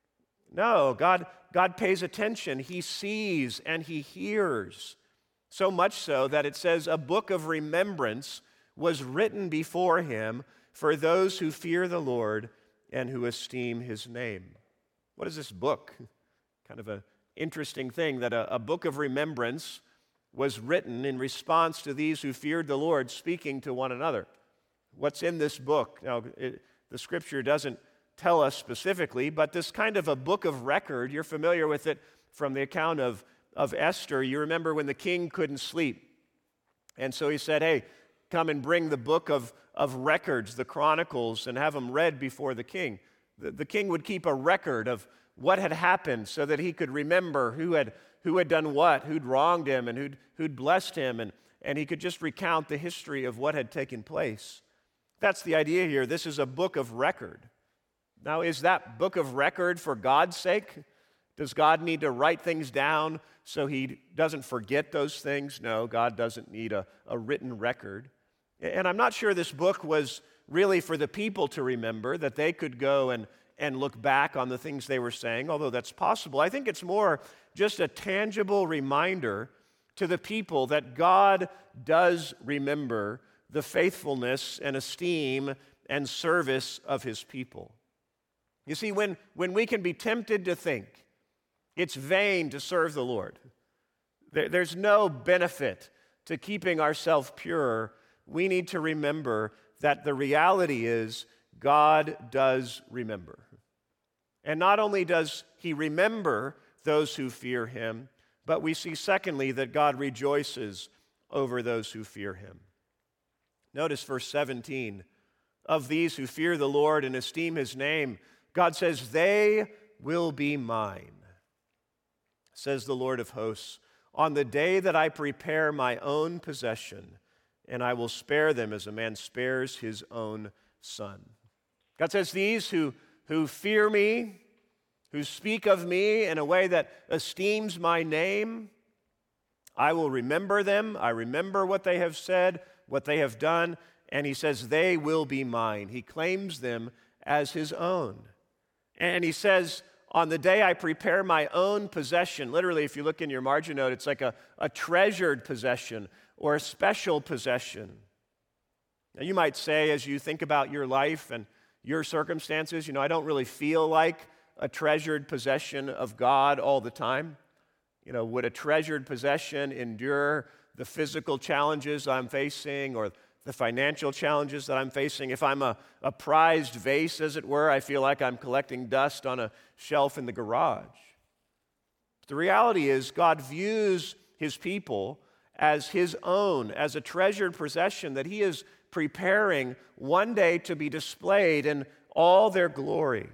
No, God, God pays attention. He sees and He hears. So much so that it says a book of remembrance was written before Him for those who fear the Lord and who esteem His name. What is this book? Kind of an interesting thing that a, a book of remembrance was written in response to these who feared the Lord speaking to one another. What's in this book? Now, it, the Scripture doesn't tell us specifically, but this kind of a book of record, you're familiar with it from the account of, of Esther. You remember when the king couldn't sleep. And so he said, hey, come and bring the book of, of records, the chronicles, and have them read before the king. The, the king would keep a record of what had happened so that he could remember who had, who had done what, who'd wronged him, and who'd, who'd blessed him, and, and he could just recount the history of what had taken place. That's the idea here. This is a book of record. Now, is that book of record for God's sake? Does God need to write things down so He doesn't forget those things? No, God doesn't need a, a written record. And I'm not sure this book was really for the people to remember, that they could go and, and look back on the things they were saying, although that's possible. I think it's more just a tangible reminder to the people that God does remember the faithfulness and esteem and service of His people. You see, when, when we can be tempted to think it's vain to serve the Lord, there, there's no benefit to keeping ourselves pure, we need to remember that the reality is God does remember. And not only does He remember those who fear Him, but we see secondly that God rejoices over those who fear Him. Notice verse seventeen. Of these who fear the Lord and esteem His name, God says, they will be mine, says the Lord of hosts, on the day that I prepare my own possession, and I will spare them as a man spares his own son. God says, these who, who fear me, who speak of me in a way that esteems my name, I will remember them. I remember what they have said, what they have done, and He says, they will be mine. He claims them as His own. And He says, on the day I prepare my own possession, literally, if you look in your margin note, it's like a, a treasured possession or a special possession. Now, you might say, as you think about your life and your circumstances, you know, I don't really feel like a treasured possession of God all the time. You know, would a treasured possession endure the physical challenges I'm facing or the financial challenges that I'm facing? If I'm a, a prized vase, as it were, I feel like I'm collecting dust on a shelf in the garage. But the reality is God views His people as His own, as a treasured possession that He is preparing one day to be displayed in all their glory.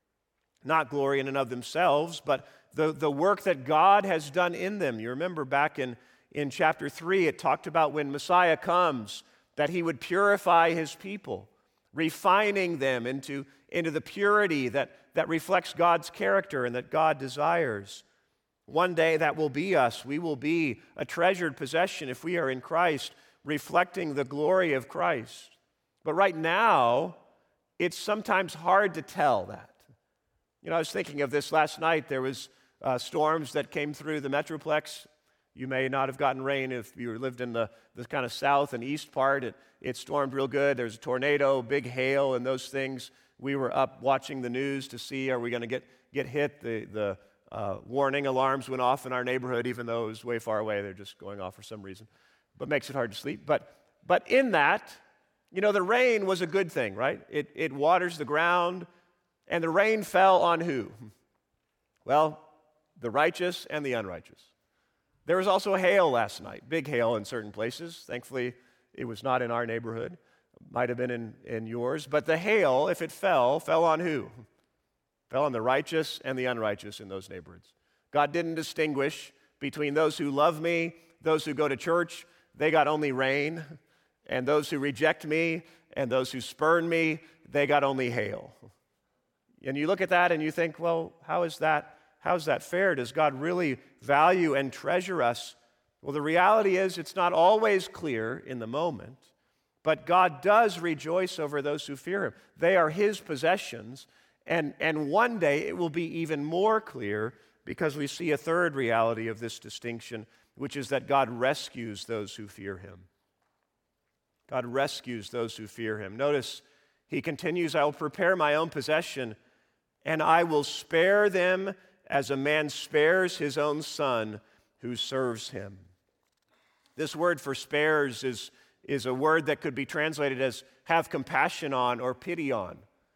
Not glory in and of themselves, but the, the work that God has done in them. You remember back in, in chapter three, it talked about when Messiah comes, that He would purify His people, refining them into, into the purity that, that reflects God's character and that God desires. One day that will be us. We will be a treasured possession if we are in Christ, reflecting the glory of Christ. But right now, it's sometimes hard to tell that. You know, I was thinking of this last night. There was uh, storms that came through the Metroplex. You may not have gotten rain if you lived in the, the kind of south and east part. It, it stormed real good. There's a tornado, big hail, and those things. We were up watching the news to see, are we going to get, get hit? The, the uh, warning alarms went off in our neighborhood, even though it was way far away. They're just going off for some reason. but makes it hard to sleep. But, but in that, you know, the rain was a good thing, right? It, it waters the ground, and the rain fell on who? Well, the righteous and the unrighteous. There was also hail last night, big hail in certain places. Thankfully, it was not in our neighborhood. Might have been in, in yours. But the hail, if it fell, fell on who? Fell on the righteous and the unrighteous in those neighborhoods. God didn't distinguish between those who love me, those who go to church, they got only rain, and those who reject me and those who spurn me, they got only hail. And you look at that and you think, well, how is that, how is that fair? Does God really value and treasure us? Well, the reality is it's not always clear in the moment, but God does rejoice over those who fear him. They are his possessions, and, and one day it will be even more clear because we see a third reality of this distinction, which is that God rescues those who fear him. God rescues those who fear him. Notice he continues, I will prepare my own possession, and I will spare them as a man spares his own son who serves him. This word for spares is, is a word that could be translated as have compassion on or pity on.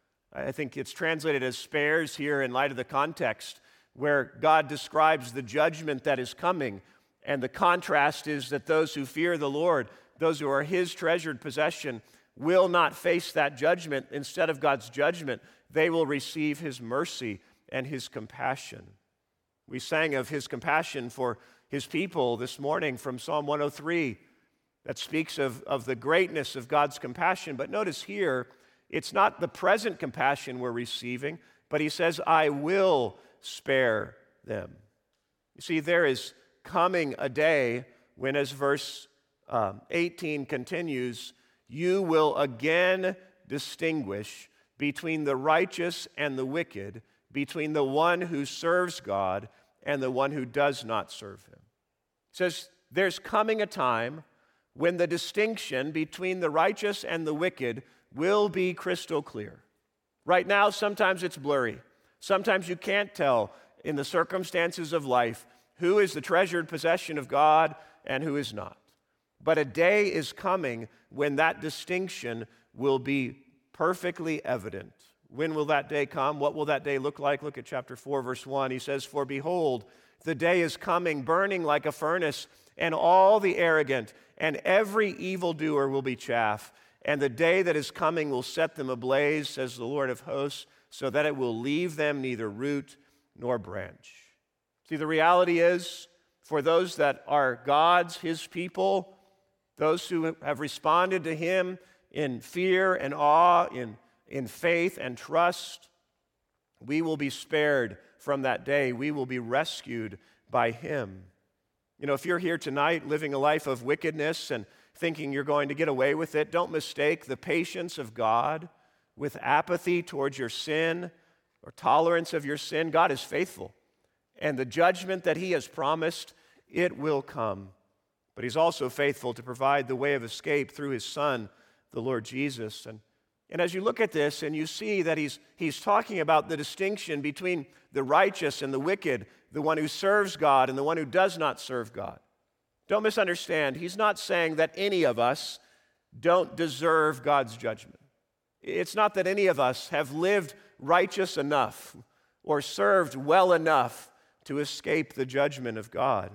I think it's translated as spares here in light of the context where God describes the judgment that is coming. And the contrast is that those who fear the Lord, those who are his treasured possession, will not face that judgment. Instead of God's judgment, they will receive his mercy and his compassion. We sang of his compassion for his people this morning from Psalm one oh three that speaks of, of the greatness of God's compassion. But notice here, it's not the present compassion we're receiving, but he says, I will spare them. You see, there is coming a day when, as verse um, eighteen continues, you will again distinguish between the righteous and the wicked, between the one who serves God and the one who does not serve him. It says there's coming a time when the distinction between the righteous and the wicked will be crystal clear. Right now, sometimes it's blurry. Sometimes you can't tell in the circumstances of life who is the treasured possession of God and who is not. But a day is coming when that distinction will be perfectly evident. When will that day come? What will that day look like? Look at chapter four, verse one. He says, for behold, the day is coming, burning like a furnace, and all the arrogant and every evildoer will be chaff. And the day that is coming will set them ablaze, says the Lord of hosts, so that it will leave them neither root nor branch. See, the reality is, for those that are God's, his people, those who have responded to him in fear and awe, in, in faith and trust, we will be spared from that day. We will be rescued by him. You know, if you're here tonight living a life of wickedness and thinking you're going to get away with it, don't mistake the patience of God with apathy towards your sin or tolerance of your sin. God is faithful, and the judgment that he has promised, it will come. But he's also faithful to provide the way of escape through his Son, the Lord Jesus. And, and as you look at this and you see that he's, he's talking about the distinction between the righteous and the wicked, the one who serves God and the one who does not serve God. Don't misunderstand. He's not saying that any of us don't deserve God's judgment. It's not that any of us have lived righteous enough or served well enough to escape the judgment of God.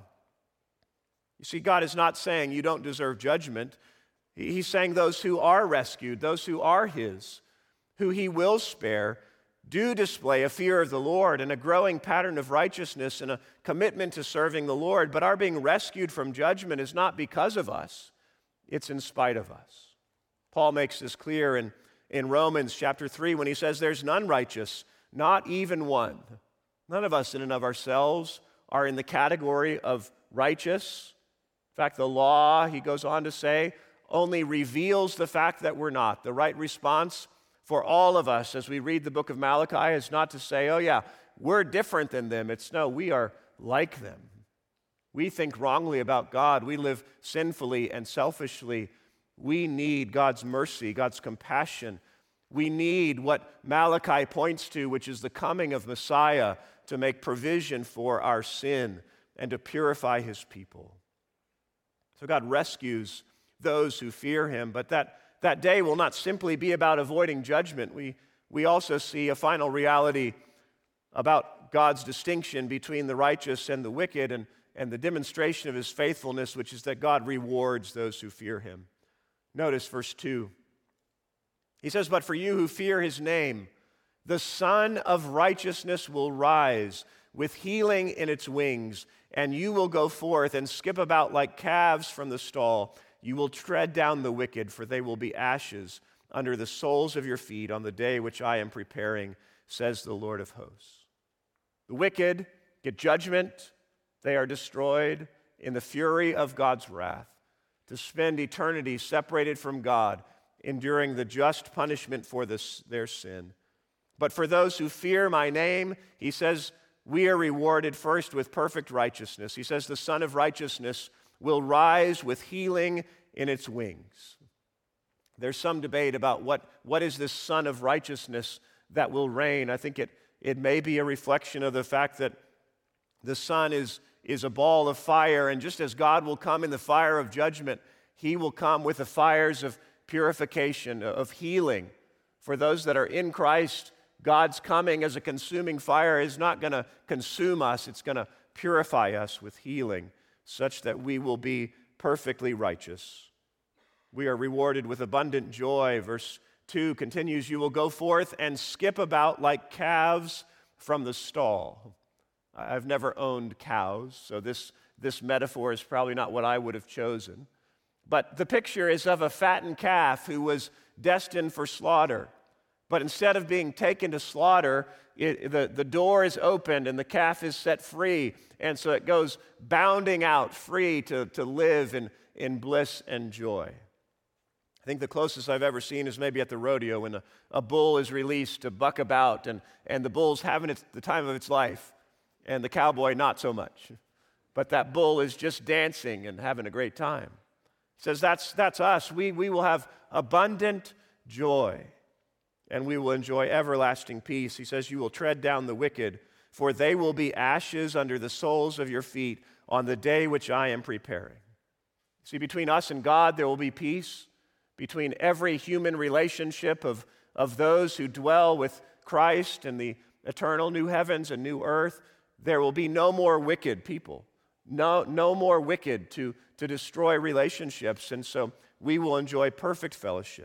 You see, God is not saying you don't deserve judgment. He's saying those who are rescued, those who are his, who he will spare, do display a fear of the Lord and a growing pattern of righteousness and a commitment to serving the Lord. But our being rescued from judgment is not because of us. It's in spite of us. Paul makes this clear in, in Romans chapter three when he says there's none righteous, not even one. None of us in and of ourselves are in the category of righteous. In fact, the law, he goes on to say, only reveals the fact that we're not. The right response for all of us as we read the book of Malachi is not to say, oh yeah, we're different than them. It's no, we are like them. We think wrongly about God. We live sinfully and selfishly. We need God's mercy, God's compassion. We need what Malachi points to, which is the coming of Messiah to make provision for our sin and to purify his people. So God rescues those who fear him, but that, that day will not simply be about avoiding judgment. We, we also see a final reality about God's distinction between the righteous and the wicked, and, and the demonstration of his faithfulness, which is that God rewards those who fear him. Notice verse two. He says, "But for you who fear his name, the Son of Righteousness will rise with healing in its wings, and you will go forth and skip about like calves from the stall. You will tread down the wicked, for they will be ashes under the soles of your feet on the day which I am preparing, says the Lord of hosts." The wicked get judgment. They are destroyed in the fury of God's wrath, to spend eternity separated from God, enduring the just punishment for this, their sin. But for those who fear my name, he says, we are rewarded first with perfect righteousness. He says the Son of Righteousness will rise with healing in its wings. There's some debate about what, what is this Son of Righteousness that will reign. I think it, it may be a reflection of the fact that the Son is, is a ball of fire, and just as God will come in the fire of judgment, he will come with the fires of purification, of healing. For those that are in Christ, God's coming as a consuming fire is not going to consume us. It's going to purify us with healing, such that we will be perfectly righteous. We are rewarded with abundant joy. Verse two continues, "You will go forth and skip about like calves from the stall." I've never owned cows, so this, this metaphor is probably not what I would have chosen. But the picture is of a fattened calf who was destined for slaughter. But instead of being taken to slaughter, it, the, the door is opened and the calf is set free. And so it goes bounding out, free to, to live in, in bliss and joy. I think the closest I've ever seen is maybe at the rodeo when a, a bull is released to buck about, and, and the bull's having its, the time of its life, and the cowboy not so much. But that bull is just dancing and having a great time. He says that's, that's us. We, we will have abundant joy, and we will enjoy everlasting peace. He says, "You will tread down the wicked, for they will be ashes under the soles of your feet on the day which I am preparing." See, between us and God, there will be peace. Between every human relationship of, of those who dwell with Christ in the eternal new heavens and new earth, there will be no more wicked people, no, no more wicked to, to destroy relationships, and so we will enjoy perfect fellowship.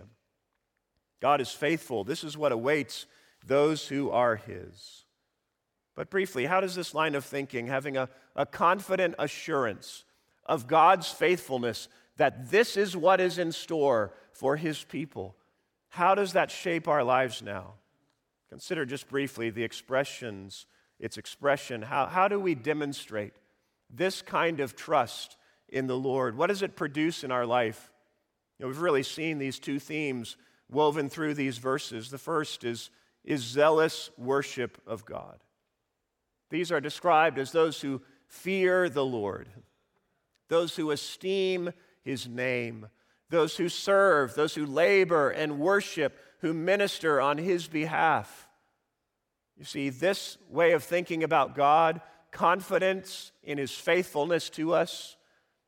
God is faithful. This is what awaits those who are his. But briefly, how does this line of thinking, having a, a confident assurance of God's faithfulness, that this is what is in store for his people, how does that shape our lives now? Consider just briefly the expressions, its expression. How, how do we demonstrate this kind of trust in the Lord? What does it produce in our life? You know, we've really seen these two themes woven through these verses. The first is, is zealous worship of God. These are described as those who fear the Lord, those who esteem his name, those who serve, those who labor and worship, who minister on his behalf. You see, this way of thinking about God, confidence in his faithfulness to us,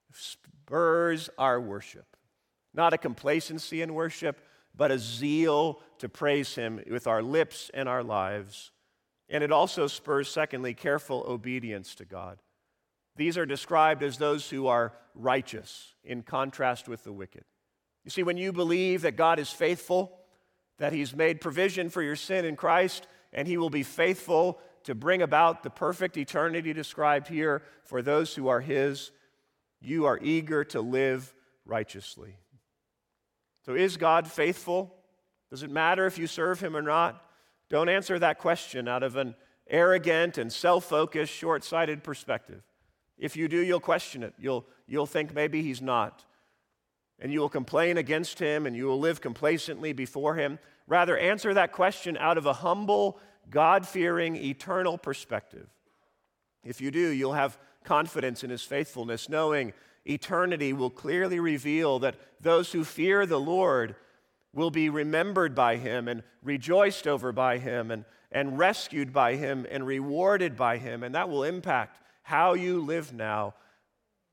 spurs our worship. Not a complacency in worship, but a zeal to praise him with our lips and our lives. And it also spurs, secondly, careful obedience to God. These are described as those who are righteous, in contrast with the wicked. You see, when you believe that God is faithful, that he's made provision for your sin in Christ, and he will be faithful to bring about the perfect eternity described here for those who are his, you are eager to live righteously. So is God faithful? Does it matter if you serve him or not? Don't answer that question out of an arrogant and self-focused, short-sighted perspective. If you do, you'll question it. You'll, you'll think maybe he's not. And you will complain against him, and you will live complacently before him. Rather, answer that question out of a humble, God-fearing, eternal perspective. If you do, you'll have confidence in his faithfulness, knowing eternity will clearly reveal that those who fear the Lord will be remembered by him and rejoiced over by him and, and rescued by him and rewarded by him, and that will impact how you live now,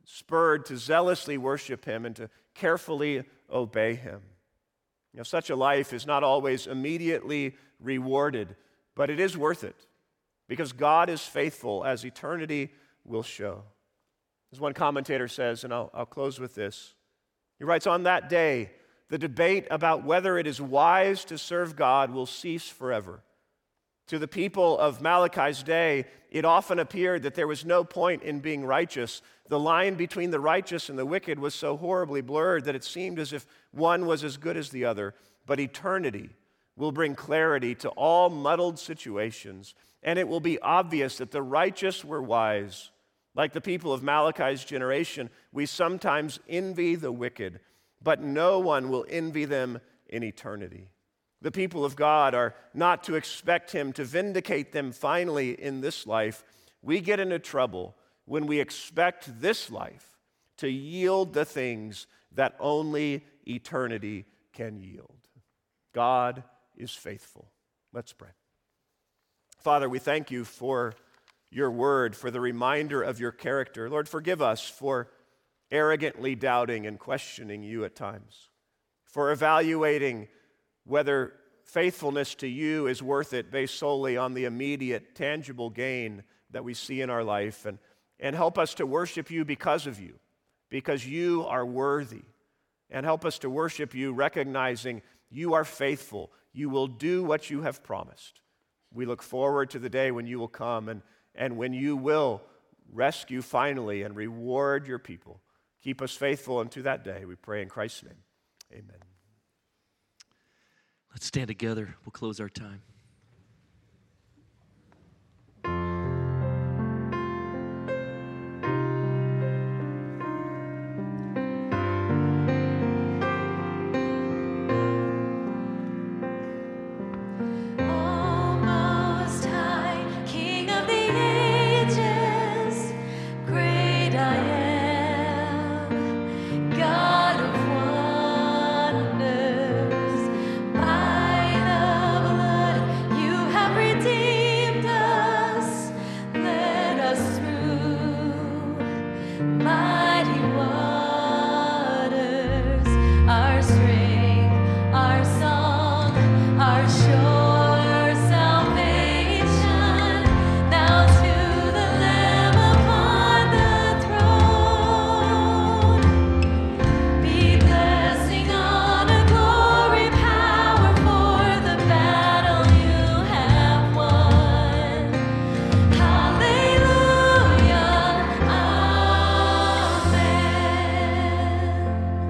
spurred to zealously worship Him and to carefully obey Him. You know, such a life is not always immediately rewarded, but it is worth it because God is faithful, as eternity will show. As one commentator says, and I'll, I'll close with this, he writes, "On that day, the debate about whether it is wise to serve God will cease forever. To the people of Malachi's day, it often appeared that there was no point in being righteous. The line between the righteous and the wicked was so horribly blurred that it seemed as if one was as good as the other. But eternity will bring clarity to all muddled situations, and it will be obvious that the righteous were wise. Like the people of Malachi's generation, we sometimes envy the wicked, but no one will envy them in eternity. The people of God are not to expect Him to vindicate them finally in this life. We get into trouble when we expect this life to yield the things that only eternity can yield. God is faithful. Let's pray. Father, we thank You for Your word, for the reminder of Your character. Lord, forgive us for arrogantly doubting and questioning You at times, for evaluating whether faithfulness to You is worth it based solely on the immediate, tangible gain that we see in our life. And, and help us to worship You because of You, because You are worthy. And help us to worship You recognizing You are faithful. You will do what You have promised. We look forward to the day when You will come and, and when You will rescue finally and reward Your people. Keep us faithful unto that day, we pray in Christ's name. Amen. Let's stand together. We'll close our time. Most High, King of the ages, great I am, God of wonders. By the blood You have redeemed us, led us through mighty waters. Our strength, our song, our sure salvation. Now to the Lamb upon the throne be blessing, honor, glory, power for the battle You have won. Hallelujah, amen.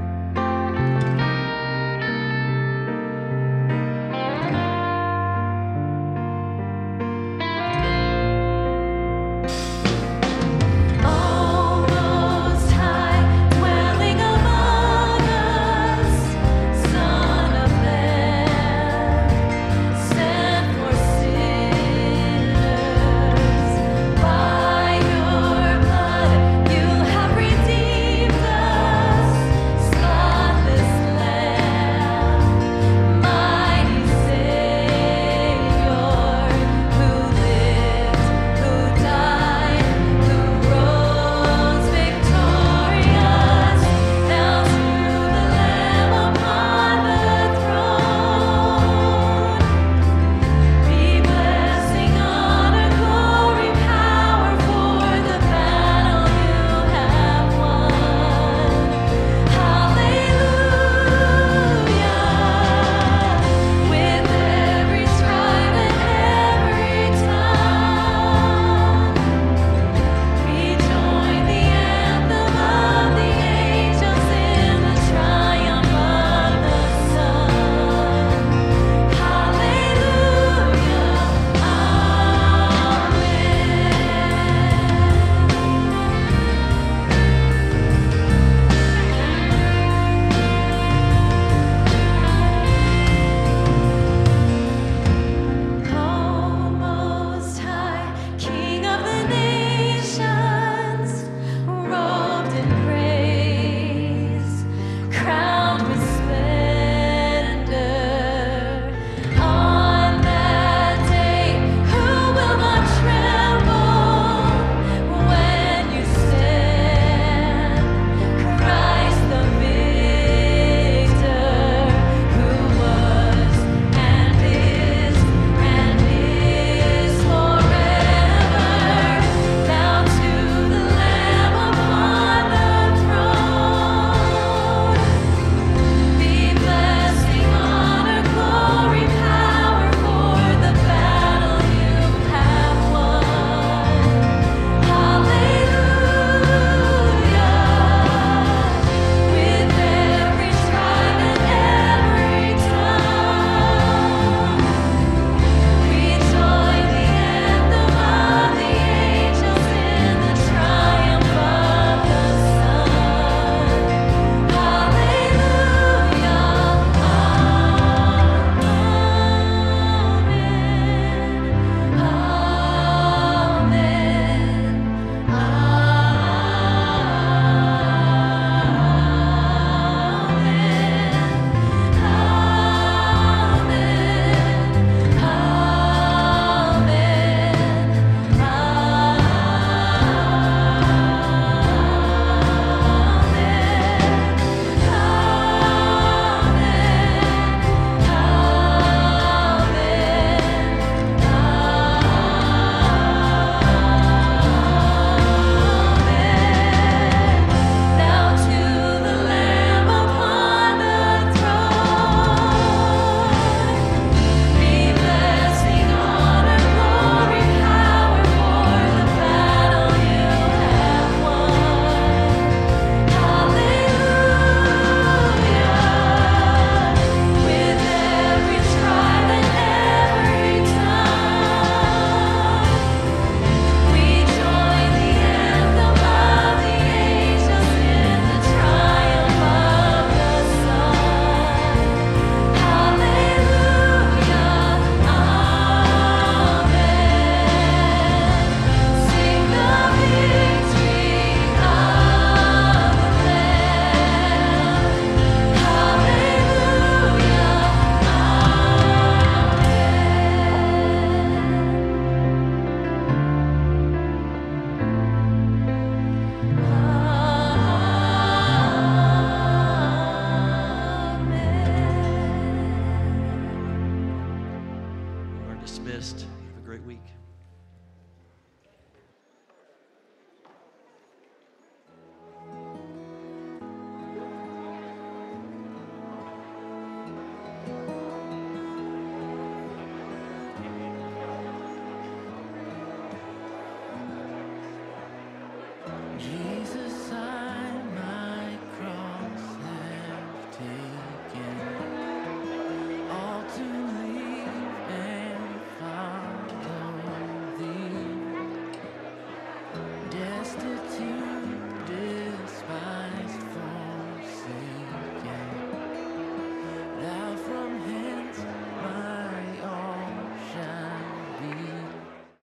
dismissed. Have a great week.